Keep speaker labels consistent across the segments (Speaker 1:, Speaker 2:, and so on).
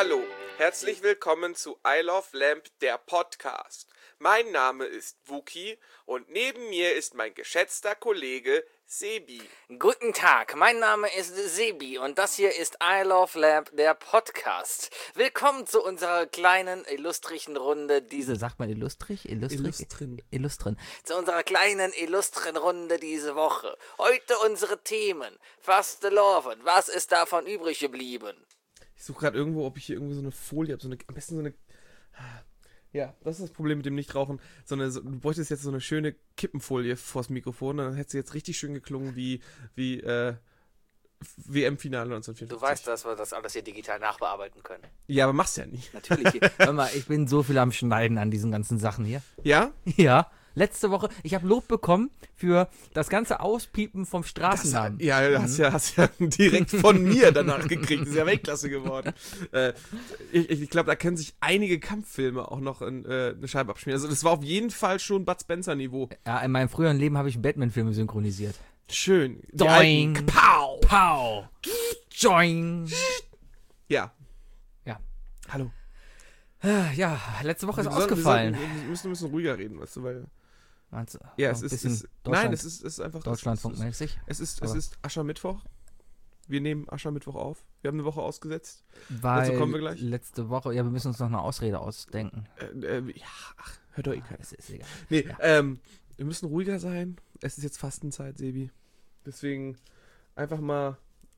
Speaker 1: Hallo, herzlich willkommen zu I Love Lamp, der Podcast. Mein Name ist Wookie und neben mir ist mein geschätzter Kollege Sebi.
Speaker 2: Guten Tag, mein Name ist Sebi und das hier ist I Love Lamp, der Podcast. Willkommen zu unserer kleinen, illustrischen Runde
Speaker 3: Sagt man illustrig?
Speaker 1: Illustrin.
Speaker 2: Zu unserer kleinen, illustren Runde diese Woche. Heute unsere Themen. Fastelovend, was ist davon übrig geblieben?
Speaker 1: Ich suche gerade irgendwo, ob ich hier irgendwie so eine Folie habe, am besten so eine... Ja, das ist das Problem mit dem Nichtrauchen. Du bräuchtest jetzt so eine schöne Kippenfolie vors Mikrofon, dann hätte sie jetzt richtig schön geklungen wie WM-Finale 1954.
Speaker 2: Du weißt, dass wir das alles hier digital nachbearbeiten können.
Speaker 1: Ja, aber machst ja nicht.
Speaker 2: Natürlich.
Speaker 3: Hör mal, ich bin so viel am Schneiden an diesen ganzen Sachen hier.
Speaker 1: Ja?
Speaker 3: Ja. Letzte Woche, ich habe Lob bekommen für das ganze Auspiepen vom Straßennamen.
Speaker 1: Hast ja direkt von mir danach gekriegt. Ist ja Weltklasse geworden. Ich glaube, da können sich einige Kampffilme auch noch eine Scheibe abschmieren. Also das war auf jeden Fall schon Bud Spencer-Niveau.
Speaker 3: Ja, in meinem früheren Leben habe ich Batman-Filme synchronisiert.
Speaker 1: Schön.
Speaker 3: Doing.
Speaker 1: Pow!
Speaker 3: Pow! Joing!
Speaker 1: Ja.
Speaker 3: Ja.
Speaker 1: Hallo.
Speaker 3: Ja, letzte Woche ist ausgefallen.
Speaker 1: Wir müssen ein bisschen ruhiger reden, weißt du, weil...
Speaker 3: Meinst du?
Speaker 1: Ja, es ist einfach...
Speaker 3: Deutschlandfunkmäßig.
Speaker 1: Es ist Aschermittwoch. Wir nehmen Aschermittwoch auf. Wir haben eine Woche ausgesetzt.
Speaker 3: Weil
Speaker 1: Dazu kommen wir gleich.
Speaker 3: letzte Woche, ja, wir müssen uns noch eine Ausrede ausdenken.
Speaker 1: Hört doch eh keiner.
Speaker 3: Das ist egal.
Speaker 1: Nee,
Speaker 3: Ja.
Speaker 1: Wir müssen ruhiger sein. Es ist jetzt Fastenzeit, Sebi. Deswegen einfach mal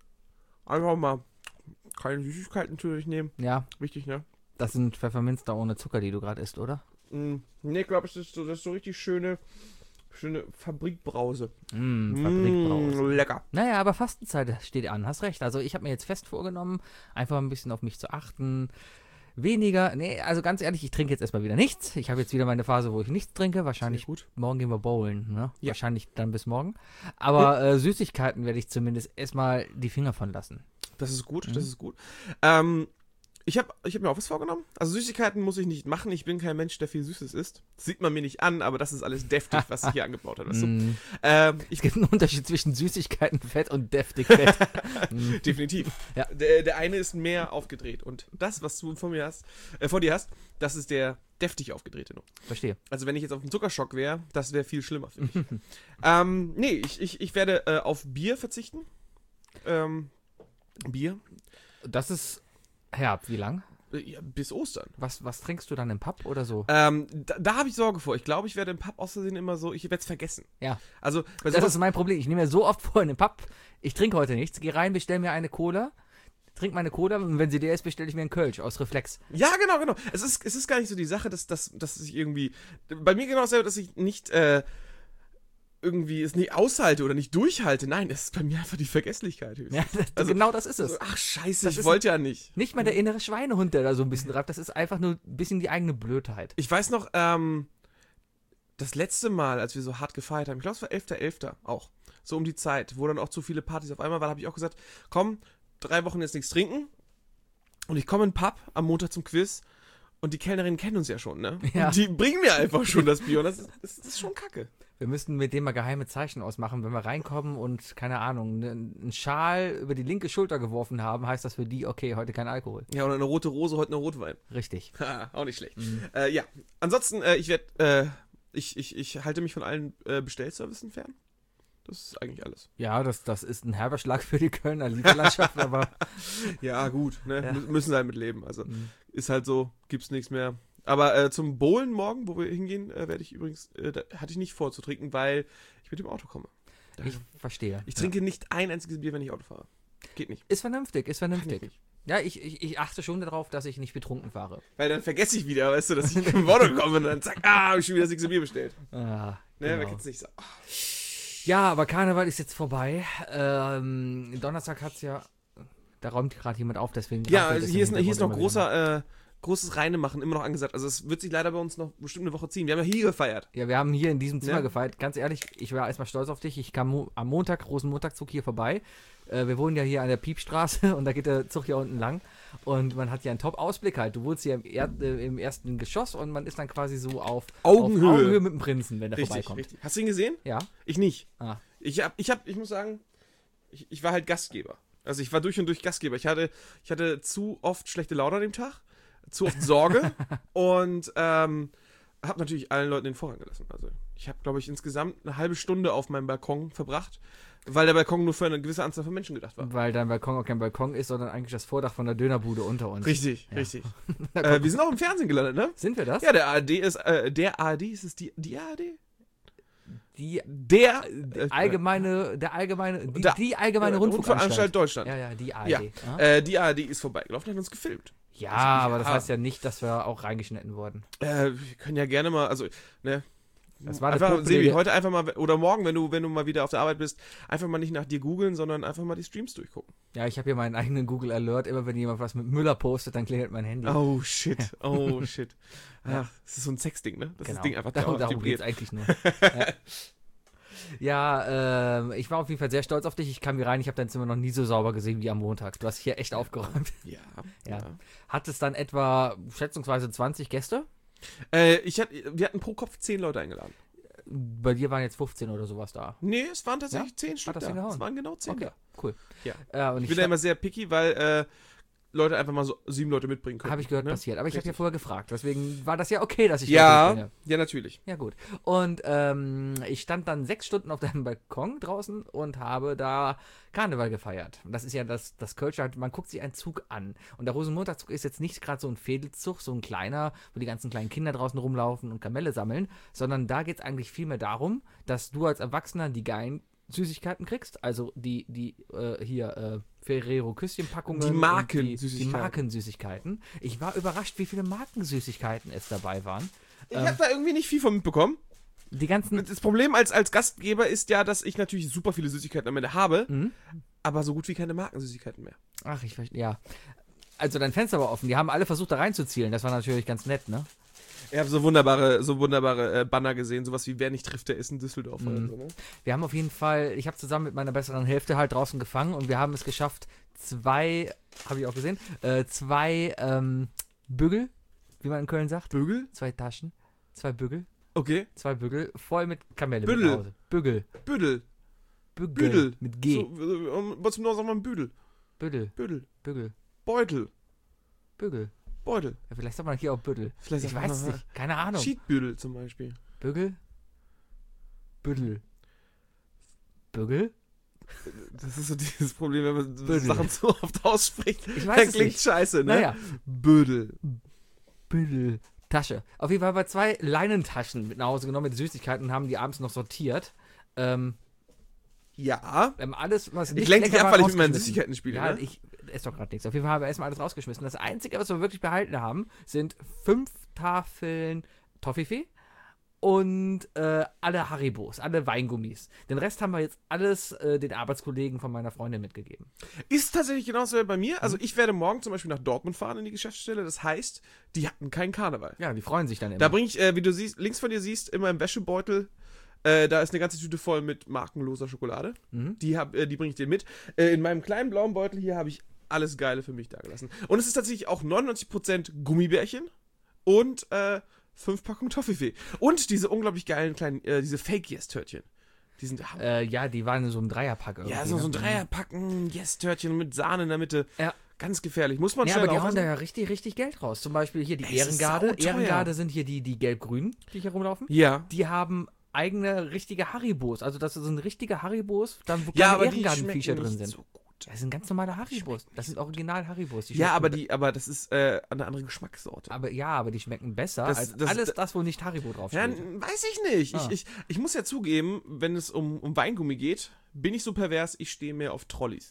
Speaker 1: keine Süßigkeiten zu sich nehmen.
Speaker 3: Ja,
Speaker 1: Wichtig, ne?
Speaker 3: das sind Pfefferminzter ohne Zucker, die du gerade isst, oder?
Speaker 1: Nee, ich glaube, das ist so richtig schöne Fabrikbrause.
Speaker 3: Fabrikbrause.
Speaker 1: Lecker.
Speaker 3: Naja, aber Fastenzeit steht an, hast recht. Also ich habe mir jetzt fest vorgenommen, einfach ein bisschen auf mich zu achten. Also ganz ehrlich, ich trinke jetzt erstmal wieder nichts. Ich habe jetzt wieder meine Phase, wo ich nichts trinke. Wahrscheinlich
Speaker 1: Sehr gut.
Speaker 3: morgen gehen wir bowlen, ne?
Speaker 1: Ja.
Speaker 3: Wahrscheinlich dann bis morgen. Aber Süßigkeiten werde ich zumindest erstmal die Finger von lassen.
Speaker 1: Das ist gut, das ist gut. Ich hab mir auch was vorgenommen. Also Süßigkeiten muss ich nicht machen. Ich bin kein Mensch, der viel Süßes isst. Das sieht man mir nicht an, aber das ist alles deftig, was sich hier angebaut hat. Weißt du?
Speaker 3: Es gibt einen Unterschied zwischen Süßigkeitenfett und deftig Fett.
Speaker 1: Definitiv.
Speaker 3: Ja.
Speaker 1: Der eine ist mehr aufgedreht. Und das, was du vor dir hast, das ist der deftig aufgedrehte noch.
Speaker 3: Verstehe.
Speaker 1: Also wenn ich jetzt auf einen Zuckerschock wäre, das wäre viel schlimmer für mich. Nee, ich werde auf Bier verzichten. Bier.
Speaker 3: Das ist herb. Wie lang?
Speaker 1: Ja, bis Ostern.
Speaker 3: Was trinkst du dann im Pub oder so?
Speaker 1: Da habe ich Sorge vor. Ich glaube, ich werde im Pub aus Versehen immer so, ich werde es vergessen.
Speaker 3: Ja.
Speaker 1: Also, bei
Speaker 3: Das
Speaker 1: sowas,
Speaker 3: ist mein Problem. Ich nehme mir so oft vor in den Pub, ich trinke heute nichts, gehe rein, bestelle mir eine Cola, trinke meine Cola und wenn sie leer ist, bestelle ich mir einen Kölsch aus Reflex.
Speaker 1: ja, genau. Es ist gar nicht so die Sache, dass ich irgendwie, bei mir genau dasselbe, dass ich nicht irgendwie es nicht aushalte oder nicht durchhalte. Nein, es ist bei mir einfach die Vergesslichkeit.
Speaker 3: Ja, genau das ist es.
Speaker 1: Ach scheiße,
Speaker 3: Das
Speaker 1: ich
Speaker 3: ist
Speaker 1: wollte ja nicht.
Speaker 3: Nicht mal der innere Schweinehund, der da so ein bisschen reibt, das ist einfach nur ein bisschen die eigene Blödheit.
Speaker 1: Ich weiß noch, das letzte Mal, als wir so hart gefeiert haben, ich glaube, es war 11.11. auch, so um die Zeit, wo dann auch zu viele Partys auf einmal waren, habe ich auch gesagt, komm, 3 Wochen jetzt nichts trinken und ich komme in den Pub am Montag zum Quiz und die Kellnerinnen kennen uns ja schon, ne?
Speaker 3: Ja.
Speaker 1: Und die bringen mir einfach schon das Bier und das ist schon kacke.
Speaker 3: Wir müssten mit dem mal geheime Zeichen ausmachen, wenn wir reinkommen und, keine Ahnung, einen Schal über die linke Schulter geworfen haben, heißt das für die, okay, heute kein Alkohol.
Speaker 1: Ja, und eine rote Rose, heute eine Rotwein.
Speaker 3: Richtig.
Speaker 1: Ha, auch nicht schlecht. Ja, ansonsten, ich halte mich von allen Bestellservicen fern. Das ist eigentlich alles.
Speaker 3: Ja, das ist ein herber Schlag für die Kölner Liederlandschaft, aber
Speaker 1: Ja, gut, ne?
Speaker 3: Ja.
Speaker 1: Müssen halt mit leben. Also, ist halt so, gibt's nichts mehr. Aber zum Bowlen morgen, wo wir hingehen, werde ich übrigens, da hatte ich nicht vor zu trinken, weil ich mit dem Auto komme.
Speaker 3: ich verstehe.
Speaker 1: Ich trinke nicht ein einziges Bier, wenn ich Auto fahre. Geht nicht.
Speaker 3: Ist vernünftig.
Speaker 1: Kann ich nicht.
Speaker 3: Ja, ich achte schon darauf, dass ich nicht betrunken fahre.
Speaker 1: Weil dann vergesse ich wieder, weißt du, dass ich mit dem Auto komme und dann zack, habe ich schon wieder das nächste Bier bestellt.
Speaker 3: Ah,
Speaker 1: Ne, wer
Speaker 3: genau.
Speaker 1: kennt's nicht so.
Speaker 3: Ja, aber Karneval ist jetzt vorbei. Donnerstag hat's ja, da räumt gerade jemand auf, deswegen.
Speaker 1: Ja,
Speaker 3: rappelt
Speaker 1: also
Speaker 3: es
Speaker 1: hier
Speaker 3: im
Speaker 1: ist noch
Speaker 3: Hintergrund immer wieder.
Speaker 1: großes Reinemachen immer noch angesagt. Also es wird sich leider bei uns noch bestimmt eine Woche ziehen. Wir haben ja hier gefeiert.
Speaker 3: Ja, wir haben hier in diesem Zimmer
Speaker 1: Ja.
Speaker 3: gefeiert. Ganz ehrlich, ich war erstmal stolz auf dich. Ich kam am Montag, Rosenmontagszug hier vorbei. Wir wohnen ja hier an der Piepstraße und da geht der Zug hier unten lang. Und man hat ja einen Top-Ausblick halt. Du wohnst hier im ersten Geschoss und man ist dann quasi so auf
Speaker 1: Augenhöhe.
Speaker 3: mit dem Prinzen, wenn der
Speaker 1: Richtig,
Speaker 3: vorbeikommt.
Speaker 1: richtig. Hast du ihn gesehen?
Speaker 3: Ja.
Speaker 1: Ich nicht.
Speaker 3: Ah.
Speaker 1: Ich muss sagen, ich war halt Gastgeber. Also ich war durch und durch Gastgeber. Ich hatte zu oft schlechte Laune an dem Tag, zu oft Sorge und habe natürlich allen Leuten den Vorrang gelassen. Also ich habe, glaube ich, insgesamt eine halbe Stunde auf meinem Balkon verbracht, weil der Balkon nur für eine gewisse Anzahl von Menschen gedacht war.
Speaker 3: Weil dein Balkon auch kein Balkon ist, sondern eigentlich das Vordach von der Dönerbude unter uns.
Speaker 1: Richtig. Wir sind auch im Fernsehen gelandet, ne?
Speaker 3: Sind wir das?
Speaker 1: Ja, der ARD ist es die ARD?
Speaker 3: Die
Speaker 1: Die
Speaker 3: allgemeine
Speaker 1: Rundfunkanstalt Deutschland.
Speaker 3: Ja, die ARD.
Speaker 1: Ja.
Speaker 3: Ja,
Speaker 1: Die ARD ist vorbeigelaufen und hat uns gefilmt.
Speaker 3: aber das heißt ja nicht, dass wir auch reingeschnitten wurden.
Speaker 1: Wir können ja gerne mal, also, ne?
Speaker 3: Das war
Speaker 1: einfach, Sebi, heute einfach mal, oder morgen, wenn du mal wieder auf der Arbeit bist, einfach mal nicht nach dir googeln, sondern einfach mal die Streams durchgucken.
Speaker 3: Ja, ich habe hier meinen eigenen Google Alert. Immer wenn jemand was mit Müller postet, dann klingelt mein Handy.
Speaker 1: Oh, shit. Ja, das ist so ein Sexding, ne? Das Ding einfach
Speaker 3: darum geht's eigentlich nur. Ja, ich war auf jeden Fall sehr stolz auf dich. Ich kam hier rein, ich habe dein Zimmer noch nie so sauber gesehen wie am Montag. Du hast hier echt aufgeräumt.
Speaker 1: Ja.
Speaker 3: Hat es dann etwa schätzungsweise 20 Gäste?
Speaker 1: Wir hatten pro Kopf 10 Leute eingeladen.
Speaker 3: Bei dir waren jetzt 15 oder sowas da.
Speaker 1: Nee, es waren tatsächlich 10 Stück
Speaker 3: das
Speaker 1: da.
Speaker 3: hingehauen?
Speaker 1: Es waren genau 10
Speaker 3: Okay,
Speaker 1: da.
Speaker 3: cool.
Speaker 1: Ja.
Speaker 3: Und
Speaker 1: Ich bin da immer sehr picky, weil Leute einfach mal so 7 Leute mitbringen können.
Speaker 3: habe ich gehört,
Speaker 1: ne?
Speaker 3: passiert. Aber ich habe ja
Speaker 1: Richtig.
Speaker 3: vorher gefragt. Deswegen war das ja okay, dass ich Leute
Speaker 1: Ja,
Speaker 3: mitbringe.
Speaker 1: ja, natürlich.
Speaker 3: Ja, gut. Und ich stand dann 6 Stunden auf deinem Balkon draußen und habe da Karneval gefeiert. Und das ist ja das Kölsche, man guckt sich einen Zug an. Und der Rosenmontagszug ist jetzt nicht gerade so ein Fädelzug, so ein kleiner, wo die ganzen kleinen Kinder draußen rumlaufen und Kamelle sammeln, sondern da geht es eigentlich vielmehr darum, dass du als Erwachsener die geilen Süßigkeiten kriegst, also die Ferrero Küsschenpackungen.
Speaker 1: Die Markensüßigkeiten.
Speaker 3: Die Markensüßigkeiten. Ich war überrascht, wie viele Markensüßigkeiten es dabei waren.
Speaker 1: Ich habe da irgendwie nicht viel von mitbekommen.
Speaker 3: Die ganzen...
Speaker 1: Das Problem als Gastgeber ist ja, dass ich natürlich super viele Süßigkeiten am Ende habe, aber so gut wie keine Markensüßigkeiten mehr.
Speaker 3: Ach, ich verstehe, ja. Also dein Fenster war offen, die haben alle versucht da reinzuzielen, das war natürlich ganz nett, ne?
Speaker 1: Ich habe so wunderbare Banner gesehen, sowas wie "Wer nicht trifft, der ist in Düsseldorf" oder so, ne?
Speaker 3: Wir haben auf jeden Fall, ich habe zusammen mit meiner besseren Hälfte halt draußen gefangen und wir haben es geschafft, 2 Bügel, wie man in Köln sagt.
Speaker 1: Bügel?
Speaker 3: 2 Taschen, 2 Bügel.
Speaker 1: Okay.
Speaker 3: 2 Bügel voll mit Kamelle
Speaker 1: Büdel.
Speaker 3: mit nach Hause. Bügel.
Speaker 1: Büdel.
Speaker 3: Mit G.
Speaker 1: So, was genau sagt man Büdel?
Speaker 3: Büdel.
Speaker 1: Beutel.
Speaker 3: Bügel.
Speaker 1: Beutel.
Speaker 3: Ja, vielleicht sagt man hier auch Büdel.
Speaker 1: Vielleicht
Speaker 3: Ich
Speaker 1: sagt
Speaker 3: weiß
Speaker 1: man
Speaker 3: es nicht. Keine Ahnung.
Speaker 1: Cheatbüdel zum Beispiel.
Speaker 3: Bügel. Büdel. Bügel?
Speaker 1: Das ist so dieses Problem, wenn man
Speaker 3: Büdel.
Speaker 1: Sachen zu oft ausspricht.
Speaker 3: Ich weiß
Speaker 1: dann
Speaker 3: es
Speaker 1: klingt
Speaker 3: nicht.
Speaker 1: scheiße, ne?
Speaker 3: Naja.
Speaker 1: Büdel.
Speaker 3: Büdel. Tasche. Auf jeden Fall haben wir 2 Leinentaschen mit nach Hause genommen mit Süßigkeiten und haben die abends noch sortiert.
Speaker 1: Ja.
Speaker 3: Alles, was nicht
Speaker 1: Ich lenke dich
Speaker 3: lecker
Speaker 1: ab,
Speaker 3: war,
Speaker 1: weil ich mit meinen
Speaker 3: rausgeschmissen.
Speaker 1: Süßigkeiten spiele,
Speaker 3: Ja,
Speaker 1: ne?
Speaker 3: ich esse doch gerade nichts. Auf jeden Fall haben wir erstmal alles rausgeschmissen. Das Einzige, was wir wirklich behalten haben, sind 5 Tafeln Toffifee und alle Haribos, alle Weingummis. Den Rest haben wir jetzt alles den Arbeitskollegen von meiner Freundin mitgegeben.
Speaker 1: Ist tatsächlich genauso wie bei mir. Also ich werde morgen zum Beispiel nach Dortmund fahren in die Geschäftsstelle. Das heißt, die hatten keinen Karneval.
Speaker 3: Ja, die freuen sich dann immer.
Speaker 1: Da bringe ich, wie du siehst, links von dir siehst, immer im Wäschebeutel, da ist eine ganze Tüte voll mit markenloser Schokolade. Die bringe ich dir mit. In meinem kleinen blauen Beutel hier habe ich alles Geile für mich da gelassen. Und es ist tatsächlich auch 99% Gummibärchen und 5 Packungen Toffifee. Und diese unglaublich geilen kleinen, diese Fake-Yes-Törtchen. Die sind Hammer.
Speaker 3: Ja, die waren in so einem Dreierpack irgendwie.
Speaker 1: Ja, so ein
Speaker 3: ne?
Speaker 1: Dreierpacken Yes-Törtchen mit Sahne in der Mitte.
Speaker 3: Ja.
Speaker 1: Ganz gefährlich. Muss man
Speaker 3: Ja,
Speaker 1: schnell
Speaker 3: aber die hauen
Speaker 1: aufpassen.
Speaker 3: da ja richtig, richtig Geld raus. Zum Beispiel hier die
Speaker 1: Es ist
Speaker 3: Ehrengarde.
Speaker 1: sauteuer.
Speaker 3: Ehrengarde sind hier die gelb-grünen, die hier rumlaufen.
Speaker 1: Ja.
Speaker 3: Die haben eigene richtige Haribos. Also das sind richtige Haribos, dann wo
Speaker 1: Ja,
Speaker 3: keine
Speaker 1: aber die
Speaker 3: Ehrengarden-Viecher
Speaker 1: schmecken
Speaker 3: drin
Speaker 1: nicht
Speaker 3: sind.
Speaker 1: so gut.
Speaker 3: Das sind ganz normale Haribos. Das sind original Haribos. Die
Speaker 1: Ja,
Speaker 3: schmecken
Speaker 1: aber das ist eine andere Geschmackssorte.
Speaker 3: aber die schmecken besser
Speaker 1: Das-
Speaker 3: als
Speaker 1: das-
Speaker 3: alles das, wo nicht Haribo
Speaker 1: Ja,
Speaker 3: draufsteht.
Speaker 1: weiß ich nicht.
Speaker 3: Ah.
Speaker 1: Ich muss ja zugeben, wenn es um Weingummi geht, bin ich so pervers, ich stehe mehr auf Trolleys.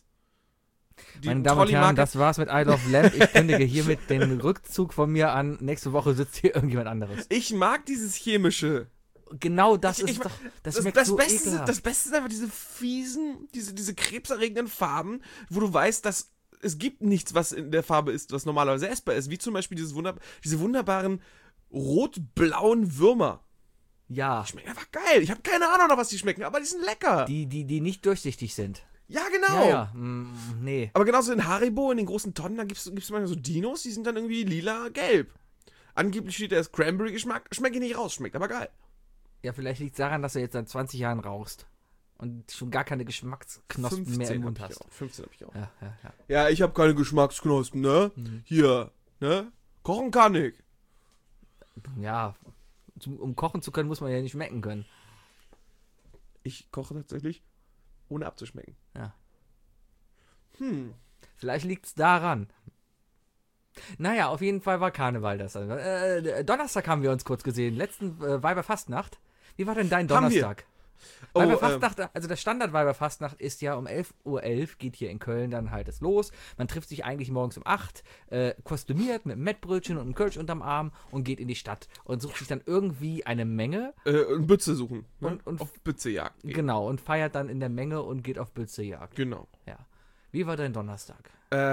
Speaker 1: Die
Speaker 3: Meine Damen und Herren,
Speaker 1: Trolley-Marke-
Speaker 3: das war's mit I Love Lamp. Ich kündige hiermit den Rückzug von mir an. Nächste Woche sitzt hier irgendjemand anderes.
Speaker 1: Ich mag dieses chemische.
Speaker 3: Genau das
Speaker 1: Ich
Speaker 3: ist
Speaker 1: mag-
Speaker 3: doch. Das
Speaker 1: Das
Speaker 3: schmeckt so
Speaker 1: Beste,
Speaker 3: ekelhaft.
Speaker 1: das Beste ist einfach diese fiesen, diese krebserregenden Farben, wo du weißt, dass es gibt nichts, was in der Farbe ist, was normalerweise essbar ist. Wie zum Beispiel diese wunderbaren rot-blauen Würmer.
Speaker 3: Ja,
Speaker 1: Die schmecken einfach geil. Ich habe keine Ahnung, nach was die schmecken, aber die sind lecker.
Speaker 3: die nicht durchsichtig sind.
Speaker 1: Ja, genau.
Speaker 3: Ja. Nee.
Speaker 1: Aber genauso in Haribo, in den großen Tonnen, da gibt's manchmal so Dinos, die sind dann irgendwie lila-gelb. Angeblich steht da das Cranberry-Geschmack. Schmeckt ich nicht raus, schmeckt aber geil.
Speaker 3: Ja, vielleicht liegt es daran, dass du jetzt seit 20 Jahren rauchst. Und schon gar keine Geschmacksknospen mehr im Mund
Speaker 1: hab ich
Speaker 3: hast.
Speaker 1: auch. 15 habe ich auch.
Speaker 3: Ja, ja, ja.
Speaker 1: Ja, ich habe keine Geschmacksknospen, ne? Hier, ne? Kochen kann ich.
Speaker 3: Ja, um kochen zu können, muss man ja nicht schmecken können.
Speaker 1: Ich koche tatsächlich, ohne abzuschmecken.
Speaker 3: Ja.
Speaker 1: Vielleicht
Speaker 3: liegt es daran. Naja, auf jeden Fall war Karneval das. Donnerstag haben wir uns kurz gesehen. Letzten Weiberfastnacht. Wie war denn dein
Speaker 1: Haben wir.
Speaker 3: Donnerstag?
Speaker 1: Oh,
Speaker 3: Weiberfastnacht, also der Standard Weiberfastnacht ist ja um 11:11 Uhr, geht hier in Köln dann halt es los. Man trifft sich eigentlich morgens um 8, kostümiert mit einem Mettbrötchen und einem Kölsch unterm Arm und geht in die Stadt und sucht sich dann irgendwie eine Menge.
Speaker 1: Und Bütze suchen. Ne?
Speaker 3: Und
Speaker 1: auf Bützejagd. gehen.
Speaker 3: Genau, und feiert dann in der Menge und geht auf Bützejagd.
Speaker 1: Genau.
Speaker 3: Ja. Wie war dein Donnerstag?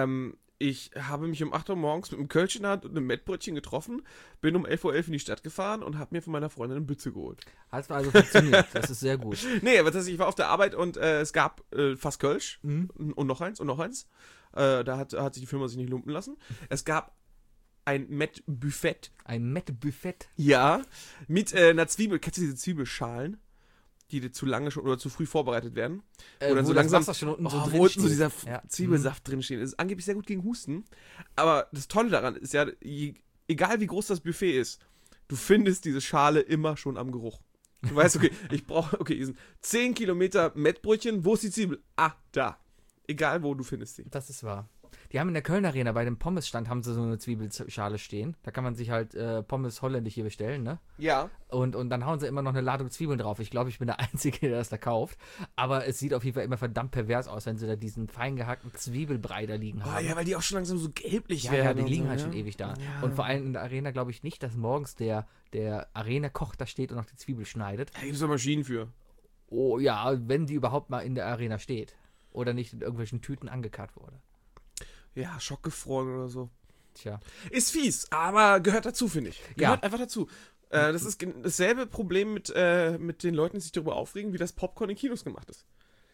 Speaker 1: Ich habe mich um 8 Uhr morgens mit einem Kölsch in der Hand und einem Mettbrötchen getroffen, bin um 11:11 Uhr in die Stadt gefahren und habe mir von meiner Freundin eine Bütze geholt.
Speaker 3: Hat also funktioniert, das ist sehr gut.
Speaker 1: Nee, aber ich war auf der Arbeit und es gab fast Kölsch und noch eins und noch eins. Da hat sich die Firma sich nicht lumpen lassen. Es gab ein Mettbuffet.
Speaker 3: Ein Mettbuffet?
Speaker 1: Ja, mit einer Zwiebel. Kennst du diese Zwiebelschalen? Die zu lange schon oder zu früh vorbereitet werden.
Speaker 3: Wo dann so langsam das Wasser schon unten
Speaker 1: wo
Speaker 3: drin
Speaker 1: unten so dieser
Speaker 3: Ja.
Speaker 1: Zwiebelsaft drinsteht. Das ist angeblich sehr gut gegen Husten. Aber das Tolle daran ist ja, egal wie groß das Buffet ist, du findest diese Schale immer schon am Geruch. Du weißt, okay, hier sind 10 Kilometer Mettbrötchen, wo ist die Zwiebel? Ah, da. Egal wo, du findest sie.
Speaker 3: Das ist wahr. Die haben in der Köln Arena bei dem Pommesstand haben sie so eine Zwiebelschale stehen. Da kann man sich halt Pommes holländisch hier bestellen, ne?
Speaker 1: Ja.
Speaker 3: Und dann hauen sie immer noch eine Ladung Zwiebeln drauf. Ich glaube, ich bin der Einzige, der das da kauft. Aber es sieht auf jeden Fall immer verdammt pervers aus, wenn sie da diesen fein gehackten Zwiebelbrei da liegen haben.
Speaker 1: Ja, weil die auch schon langsam so gelblich
Speaker 3: Ja,
Speaker 1: werden.
Speaker 3: die liegen
Speaker 1: und so,
Speaker 3: halt
Speaker 1: ja.
Speaker 3: schon ewig da.
Speaker 1: Ja.
Speaker 3: Und vor allem in der Arena glaube ich nicht, dass morgens der Arena-Koch da steht und noch die Zwiebel schneidet.
Speaker 1: Da gibt es doch Maschinen für.
Speaker 3: Oh ja, wenn die überhaupt mal in der Arena steht. Oder nicht in irgendwelchen Tüten angekarrt wurde.
Speaker 1: Ja, schockgefroren oder so.
Speaker 3: Tja.
Speaker 1: Ist fies, aber gehört dazu, finde ich. Gehört
Speaker 3: Ja.
Speaker 1: einfach dazu. Das ist dasselbe Problem mit den Leuten, die sich darüber aufregen, wie das Popcorn in Kinos gemacht ist.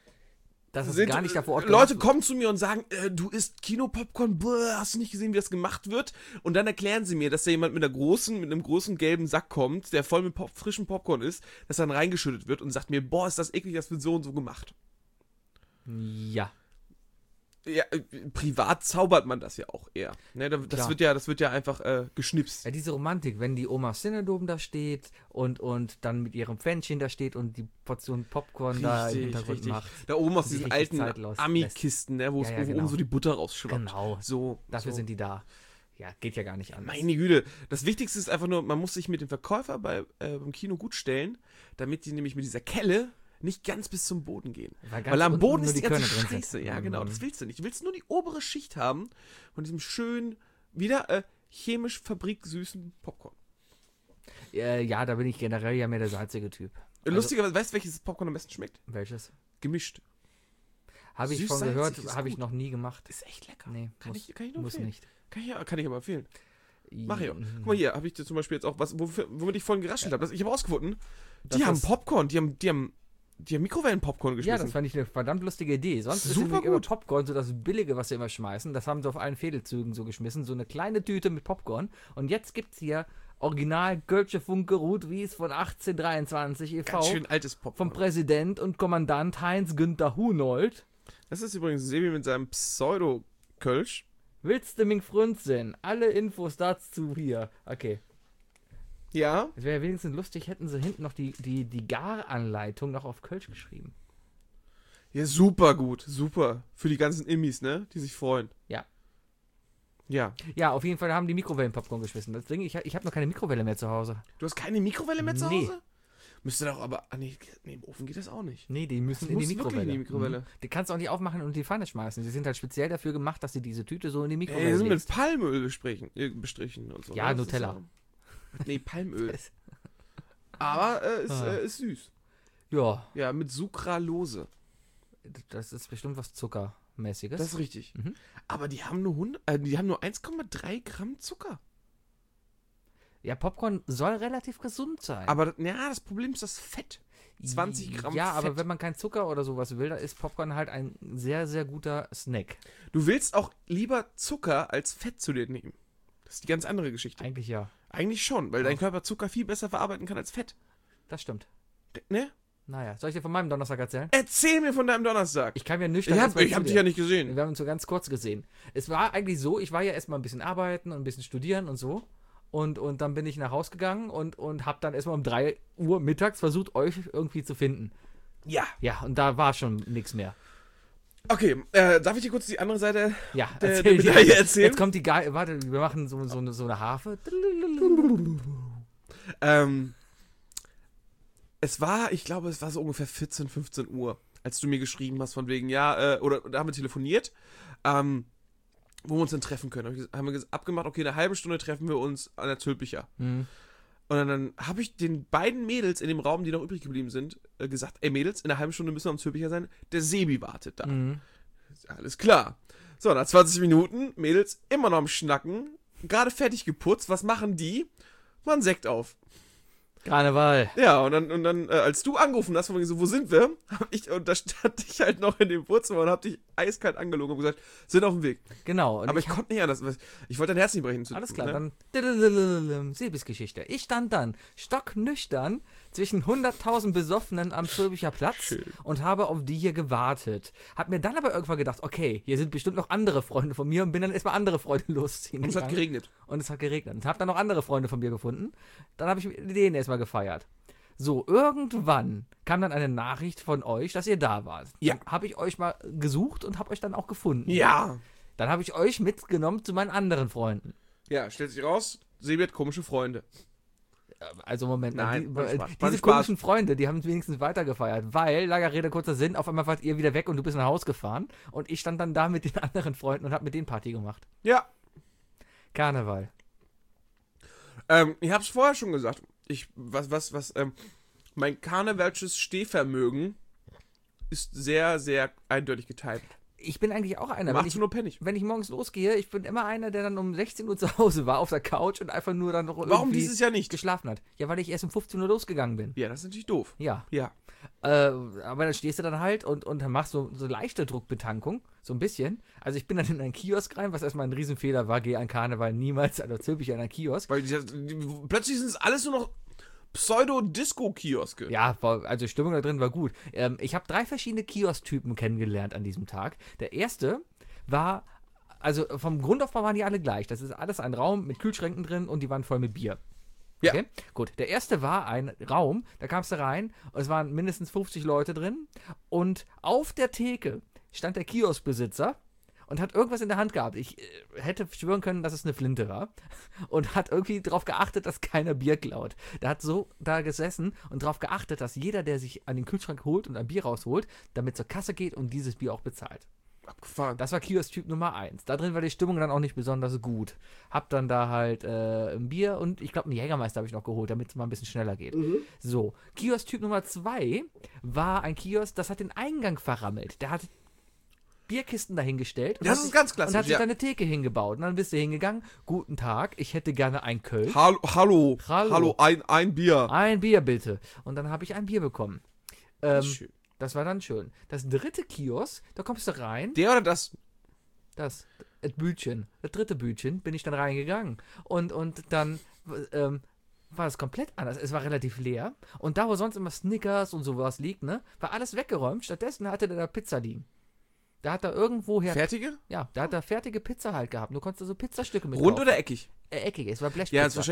Speaker 3: Das ist gar nicht da vor Ort
Speaker 1: Leute
Speaker 3: gemacht
Speaker 1: kommen zu mir und sagen, du isst Kinopopcorn, hast du nicht gesehen, wie das gemacht wird? Und dann erklären sie mir, dass da jemand mit einem großen gelben Sack kommt, der voll mit frischem Popcorn ist, das dann reingeschüttet wird und sagt mir, boah, ist das eklig, das wird so und so gemacht.
Speaker 3: wird. Ja.
Speaker 1: Ja, privat zaubert man das ja auch eher. Ne, das wird ja einfach geschnipst.
Speaker 3: Ja, diese Romantik, wenn die Oma Synodom da steht und dann mit ihrem Pfännchen da steht und die Portion Popcorn da im Hintergrund macht.
Speaker 1: Da oben aus
Speaker 3: Die
Speaker 1: diesen
Speaker 3: richtig
Speaker 1: alten
Speaker 3: zeitlos
Speaker 1: Ami-Kisten, ne, wo
Speaker 3: Ja, ja,
Speaker 1: es
Speaker 3: genau.
Speaker 1: oben so die Butter rausschwappt.
Speaker 3: Genau.
Speaker 1: So,
Speaker 3: Dafür sind die da. Ja, geht ja gar nicht anders.
Speaker 1: Meine Güte. Das Wichtigste ist einfach nur, man muss sich mit dem Verkäufer beim Kino gut stellen, damit die nämlich mit dieser Kelle nicht ganz bis zum Boden gehen. Weil am Boden ist die ganze
Speaker 3: Körner drin sind.
Speaker 1: Scheiße. Ja, genau, das willst du nicht. Du willst nur die obere Schicht haben von diesem schönen, wieder chemisch fabriksüßen Popcorn.
Speaker 3: Ja, da bin ich generell ja mehr der salzige Typ.
Speaker 1: Lustigerweise, weißt du, welches Popcorn am besten schmeckt?
Speaker 3: Welches?
Speaker 1: Gemischt.
Speaker 3: Habe ich von
Speaker 1: Süß-salzig
Speaker 3: gehört,
Speaker 1: ist
Speaker 3: habe ich
Speaker 1: gut.
Speaker 3: noch nie gemacht.
Speaker 1: Ist echt lecker.
Speaker 3: Nee,
Speaker 1: Kann ich nur
Speaker 3: muss
Speaker 1: empfehlen.
Speaker 3: nicht.
Speaker 1: Kann ich aber empfehlen. Mach ich auch.
Speaker 3: Mhm.
Speaker 1: Guck mal hier, habe ich dir zum Beispiel jetzt auch was, womit ich vorhin geraschelt habe. Ich habe rausgefunden,
Speaker 3: Das
Speaker 1: die haben
Speaker 3: ist-
Speaker 1: Popcorn, die haben Mikrowellen-Popcorn
Speaker 3: Ja,
Speaker 1: geschmissen.
Speaker 3: das fand ich eine verdammt lustige Idee. Sonst ist
Speaker 1: Super
Speaker 3: nämlich immer
Speaker 1: gut.
Speaker 3: Popcorn so das Billige, was sie immer schmeißen. Das haben sie auf allen Fädelzügen so geschmissen. So eine kleine Tüte mit Popcorn. Und jetzt gibt's hier Original Kölsche Funke Rotwies von 1823 e.V.
Speaker 1: Ganz schön altes
Speaker 3: vom
Speaker 1: Popcorn.
Speaker 3: Präsident und Kommandant Heinz-Günther Hunold.
Speaker 1: Das ist übrigens Sebi mit seinem Pseudo-Kölsch.
Speaker 3: Willst du mich Freund sein? Alle Infos dazu hier. Okay.
Speaker 1: Ja.
Speaker 3: Es wäre ja wenigstens lustig, hätten sie hinten noch die Garanleitung noch auf Kölsch geschrieben.
Speaker 1: Ja, super gut. Super. Für die ganzen Immis, ne? Die sich freuen.
Speaker 3: Ja.
Speaker 1: Ja.
Speaker 3: Ja, auf jeden Fall haben die Mikrowellen-Popcorn geschmissen. Das Ding, ich habe noch keine Mikrowelle mehr zu Hause.
Speaker 1: Du hast keine Mikrowelle mehr zu
Speaker 3: Nee.
Speaker 1: Hause? Müsste doch aber. Ah, nee, im Ofen geht das auch nicht.
Speaker 3: Nee, die müssen
Speaker 1: Du
Speaker 3: in die
Speaker 1: musst wirklich
Speaker 3: Mikrowelle.
Speaker 1: in die Mikrowelle.
Speaker 3: Die kannst du auch nicht aufmachen und in die Pfanne schmeißen. Die sind halt speziell dafür gemacht, dass sie diese Tüte so in die
Speaker 1: Die
Speaker 3: Mikrowelle
Speaker 1: sind mit
Speaker 3: legst.
Speaker 1: Palmöl bestrichen und so.
Speaker 3: Ja,
Speaker 1: ne? Das
Speaker 3: Nutella.
Speaker 1: Ist nee, Palmöl. Aber ist süß.
Speaker 3: Ja,
Speaker 1: Ja, mit Sucralose.
Speaker 3: das ist bestimmt was Zuckermäßiges.
Speaker 1: Das ist richtig.
Speaker 3: Mhm.
Speaker 1: Aber die haben nur 1,3 Gramm Zucker.
Speaker 3: Ja, Popcorn soll relativ gesund sein.
Speaker 1: Aber ja, das Problem ist das Fett. 20 Gramm
Speaker 3: Ja, aber
Speaker 1: Fett.
Speaker 3: wenn man keinen Zucker oder sowas will, dann ist Popcorn halt ein sehr, sehr guter Snack.
Speaker 1: Du willst auch lieber Zucker als Fett zu dir nehmen. Das ist die ganz andere Geschichte.
Speaker 3: Eigentlich ja.
Speaker 1: Eigentlich schon, weil
Speaker 3: Ja.
Speaker 1: dein Körper Zucker viel besser verarbeiten kann als Fett.
Speaker 3: Das stimmt.
Speaker 1: Ne?
Speaker 3: Naja, soll ich dir von meinem Donnerstag erzählen?
Speaker 1: Erzähl mir von deinem Donnerstag.
Speaker 3: Ich kam ja nüchtern.
Speaker 1: Ich
Speaker 3: erstmal
Speaker 1: hab
Speaker 3: zu
Speaker 1: dich
Speaker 3: dir.
Speaker 1: ja nicht gesehen.
Speaker 3: Wir haben uns so ganz kurz gesehen. Es war eigentlich so, ich war ja erstmal ein bisschen arbeiten und ein bisschen studieren und so. Und dann bin ich nach Hause gegangen und habe dann erstmal um 3 Uhr mittags versucht, euch irgendwie zu finden.
Speaker 1: Ja.
Speaker 3: Ja, und da war schon nichts mehr.
Speaker 1: Okay, darf ich dir kurz die andere Seite
Speaker 3: Ja,
Speaker 1: der
Speaker 3: dir.
Speaker 1: Medaille erzählen?
Speaker 3: Jetzt kommt die geile, warte, wir machen so eine Harfe.
Speaker 1: Ich glaube, es war so ungefähr 14, 15 Uhr, als du mir geschrieben hast, von wegen, ja, oder da haben wir telefoniert, wo wir uns dann treffen können. Haben wir abgemacht, okay, eine halbe Stunde treffen wir uns an der Zülpicher.
Speaker 3: Mhm.
Speaker 1: Und dann habe ich den beiden Mädels in dem Raum, die noch übrig geblieben sind, gesagt, ey Mädels, in einer halben Stunde müssen wir am Zülpicher sein, der Sebi wartet da.
Speaker 3: Mhm.
Speaker 1: Alles klar. So, nach 20 Minuten, Mädels immer noch am Schnacken, gerade fertig geputzt, was machen die? Machen Sekt auf.
Speaker 3: Karneval.
Speaker 1: Ja, und dann als du angerufen hast, von wegen so, wo sind wir? Und da stand ich halt noch in dem Wohnzimmer und hab dich eiskalt angelogen und gesagt, sind auf dem Weg.
Speaker 3: Genau. Und
Speaker 1: Aber ich konnte nicht anders. Ich wollte dein Herz nicht brechen.
Speaker 3: Alles klar,
Speaker 1: ne?
Speaker 3: dann Sebis Geschichte. Ich stand dann stocknüchtern zwischen 100.000 Besoffenen am Zülpicher Platz
Speaker 1: Schön.
Speaker 3: und habe auf die hier gewartet. Hab mir dann aber irgendwann gedacht, okay, hier sind bestimmt noch andere Freunde von mir und bin dann erstmal andere Freunde losziehen
Speaker 1: Und es hat
Speaker 3: gegangen.
Speaker 1: geregnet.
Speaker 3: Und es hat geregnet. Und hab dann noch andere Freunde von mir gefunden. Dann habe ich mit denen erstmal gefeiert. So, irgendwann kam dann eine Nachricht von euch, dass ihr da wart.
Speaker 1: Ja.
Speaker 3: Dann habe ich euch mal gesucht und habe euch dann auch gefunden.
Speaker 1: Ja.
Speaker 3: Dann habe ich euch mitgenommen zu meinen anderen Freunden.
Speaker 1: Ja, stellt sich raus, Sebi hat komische Freunde.
Speaker 3: Also Moment,
Speaker 1: Nein, war Spaß. War
Speaker 3: diese
Speaker 1: Spaß.
Speaker 3: komischen Freunde, die haben wenigstens weitergefeiert, weil, lange Rede, kurzer Sinn, auf einmal wart ihr wieder weg und du bist nach Hause gefahren und ich stand dann da mit den anderen Freunden und hab mit denen Party gemacht.
Speaker 1: Ja.
Speaker 3: Karneval.
Speaker 1: Ich hab's vorher schon gesagt. Mein karnevalsches Stehvermögen ist sehr, sehr eindeutig geteilt.
Speaker 3: Ich bin eigentlich auch einer,
Speaker 1: Machst du nur Penny.
Speaker 3: wenn ich morgens losgehe, ich bin immer einer, der dann um 16 Uhr zu Hause war, auf der Couch und einfach nur dann noch
Speaker 1: Warum
Speaker 3: irgendwie
Speaker 1: dieses Jahr nicht?
Speaker 3: geschlafen hat. Ja, weil ich erst um 15 Uhr losgegangen bin.
Speaker 1: Ja, das ist natürlich doof.
Speaker 3: Ja.
Speaker 1: Ja.
Speaker 3: Aber dann stehst du dann halt und dann machst du so leichte Druckbetankung, so ein bisschen. Also ich bin dann in einen Kiosk rein, was erstmal ein Riesenfehler war, gehe an Karneval niemals, also Zülpich an einen Kiosk.
Speaker 1: Weil plötzlich sind es alles nur noch Pseudo-Disco-Kioske.
Speaker 3: Ja, also die Stimmung da drin war gut. Ich habe 3 verschiedene Kiosk-Typen kennengelernt an diesem Tag. Der erste war, also vom Grundaufbau waren die alle gleich. Das ist alles ein Raum mit Kühlschränken drin und die waren voll mit Bier.
Speaker 1: Ja.
Speaker 3: Okay, gut. Der erste war ein Raum, da kamst du rein und es waren mindestens 50 Leute drin und auf der Theke stand der Kioskbesitzer und hat irgendwas in der Hand gehabt. Ich hätte schwören können, dass es eine Flinte war und hat irgendwie darauf geachtet, dass keiner Bier klaut. Der hat so da gesessen und darauf geachtet, dass jeder, der sich an den Kühlschrank holt und ein Bier rausholt, damit zur Kasse geht und dieses Bier auch bezahlt.
Speaker 1: Abgefahren.
Speaker 3: Das war Kiosk-Typ Nummer 1. Da drin war die Stimmung dann auch nicht besonders gut. Hab dann da halt ein Bier und ich glaube einen Jägermeister habe ich noch geholt, damit es mal ein bisschen schneller geht. So, Kiosk-Typ Nummer 2 war ein Kiosk, das hat den Eingang verrammelt. Der hat Bierkisten dahingestellt.
Speaker 1: Das ist ganz klassisch,
Speaker 3: Und hat sich
Speaker 1: ja.
Speaker 3: da eine Theke hingebaut. Und dann bist du hingegangen. Guten Tag, ich hätte gerne ein Kölsch.
Speaker 1: Hallo, ein Bier.
Speaker 3: Ein Bier bitte. Und dann habe ich ein Bier bekommen.
Speaker 1: Schön.
Speaker 3: Das war dann schön. Das dritte Kiosk, da kommst du rein.
Speaker 1: Der oder das?
Speaker 3: Das Bütchen. Das dritte Bütchen bin ich dann reingegangen. Und dann war es komplett anders. Es war relativ leer. Und da, wo sonst immer Snickers und sowas liegt, ne, war alles weggeräumt. Stattdessen hatte der da Pizza liegen. Da hat er irgendwoher.
Speaker 1: Fertige?
Speaker 3: Ja, da hat er fertige Pizza halt gehabt. Du konntest so Pizzastücke mit
Speaker 1: Rund oder eckig?
Speaker 3: Eckig, es war Blechpizza.
Speaker 1: Ja, das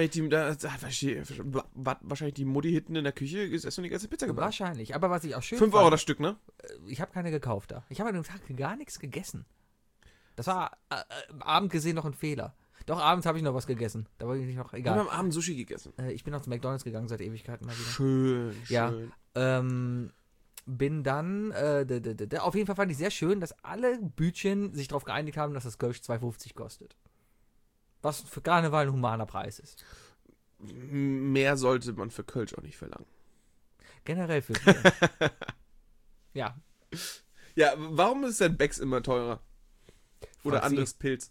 Speaker 1: ist wahrscheinlich die Mutti hinten in der Küche gesessen und die ganze Pizza gebracht.
Speaker 3: Wahrscheinlich. Aber was ich auch schön
Speaker 1: 5
Speaker 3: fand,
Speaker 1: Euro das Stück, ne?
Speaker 3: ich habe keine gekauft da. Ich habe an dem Tag gar nichts gegessen. Das war Abend gesehen noch ein Fehler. Doch, abends habe ich noch was gegessen. Da wollte ich nicht noch,
Speaker 1: Wir
Speaker 3: egal.
Speaker 1: haben am Abend Sushi gegessen.
Speaker 3: Ich bin noch zu McDonalds gegangen seit Ewigkeiten mal wieder.
Speaker 1: Schön,
Speaker 3: Ja.
Speaker 1: schön.
Speaker 3: Bin dann, auf jeden Fall fand ich sehr schön, dass alle Bütchen sich darauf geeinigt haben, dass das Kölsch 2,50 kostet. Was für Karneval ein humaner Preis ist.
Speaker 1: Mehr sollte man für Kölsch auch nicht verlangen.
Speaker 3: Generell für Bier. Ja.
Speaker 1: Ja, warum ist denn Becks immer teurer? Oder
Speaker 3: Frag
Speaker 1: anderes Pilz?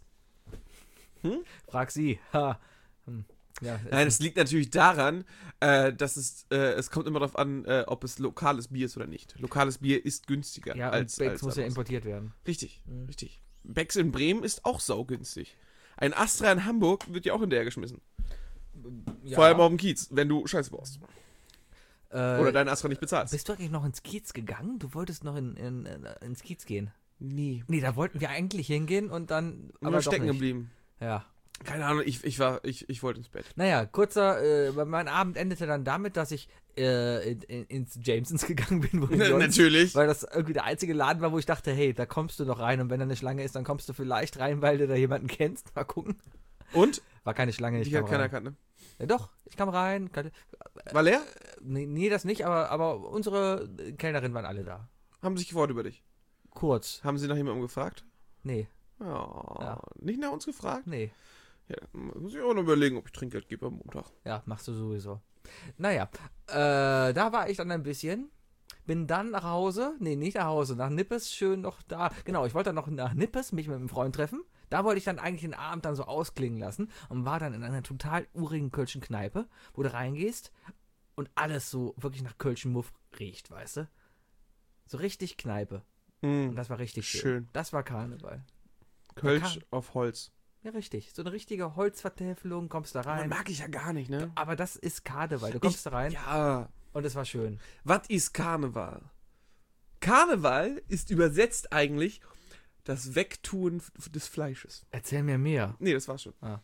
Speaker 3: Frag sie. Ha. Ja,
Speaker 1: Nein, es liegt natürlich daran, dass es kommt immer darauf an, ob es lokales Bier ist oder nicht. Lokales Bier ist günstiger
Speaker 3: ja,
Speaker 1: als
Speaker 3: und Becks muss ja
Speaker 1: anderes.
Speaker 3: importiert werden.
Speaker 1: Richtig, richtig. Becks in Bremen ist auch saugünstig. Ein Astra in Hamburg wird ja auch hinterher geschmissen.
Speaker 3: Ja.
Speaker 1: Vor allem auf dem Kiez, wenn du Scheiße brauchst. Oder deinen Astra nicht bezahlst.
Speaker 3: Bist du eigentlich noch ins Kiez gegangen? Du wolltest noch ins Kiez gehen.
Speaker 1: Nie.
Speaker 3: Nee, da wollten wir eigentlich hingehen und dann
Speaker 1: Aber
Speaker 3: aber
Speaker 1: stecken
Speaker 3: doch nicht.
Speaker 1: geblieben.
Speaker 3: Ja.
Speaker 1: Keine Ahnung, ich wollte ins Bett.
Speaker 3: Naja, mein Abend endete dann damit, dass ich ins Jamesons gegangen bin. Wo sonst,
Speaker 1: Natürlich.
Speaker 3: weil das irgendwie der einzige Laden war, wo ich dachte, hey, da kommst du noch rein und wenn da eine Schlange ist, dann kommst du vielleicht rein, weil du da jemanden kennst. Mal gucken.
Speaker 1: Und?
Speaker 3: War keine Schlange, ich
Speaker 1: Die
Speaker 3: kam
Speaker 1: hat keiner
Speaker 3: rein.
Speaker 1: erkannt, ne?
Speaker 3: Ja, doch, ich kam rein.
Speaker 1: War leer?
Speaker 3: Nee, das nicht, aber unsere Kellnerin waren alle da.
Speaker 1: Haben sich gefreut über dich.
Speaker 3: Kurz.
Speaker 1: Haben sie nach jemandem gefragt?
Speaker 3: Nee,
Speaker 1: Oh,
Speaker 3: Ja.
Speaker 1: Nicht nach uns gefragt?
Speaker 3: nee.
Speaker 1: Ja, muss ich auch noch überlegen, ob ich Trinkgeld gebe am Montag.
Speaker 3: Ja, machst du sowieso. Naja, da war ich dann ein bisschen. Bin dann nach Hause, nee, nicht nach Hause, nach Nippes, schön noch da. Genau, ich wollte dann noch nach Nippes mich mit einem Freund treffen. Da wollte ich dann eigentlich den Abend dann so ausklingen lassen und war dann in einer total urigen Kölschen Kneipe, wo du reingehst und alles so wirklich nach Kölschen Muff riecht, weißt du? So richtig Kneipe. Und das war richtig
Speaker 1: Schön.
Speaker 3: Das war Karneval.
Speaker 1: Kölsch auf Holz.
Speaker 3: Ja, richtig. So eine richtige Holzvertäfelung, kommst da rein.
Speaker 1: Mag ich ja gar nicht, ne?
Speaker 3: Aber das ist Karneval. Du kommst da rein
Speaker 1: Ja.
Speaker 3: und es war schön.
Speaker 1: Was ist Karneval? Karneval ist übersetzt eigentlich das Wegtun des Fleisches.
Speaker 3: Erzähl mir mehr.
Speaker 1: Nee, das war's schon.
Speaker 3: Ah.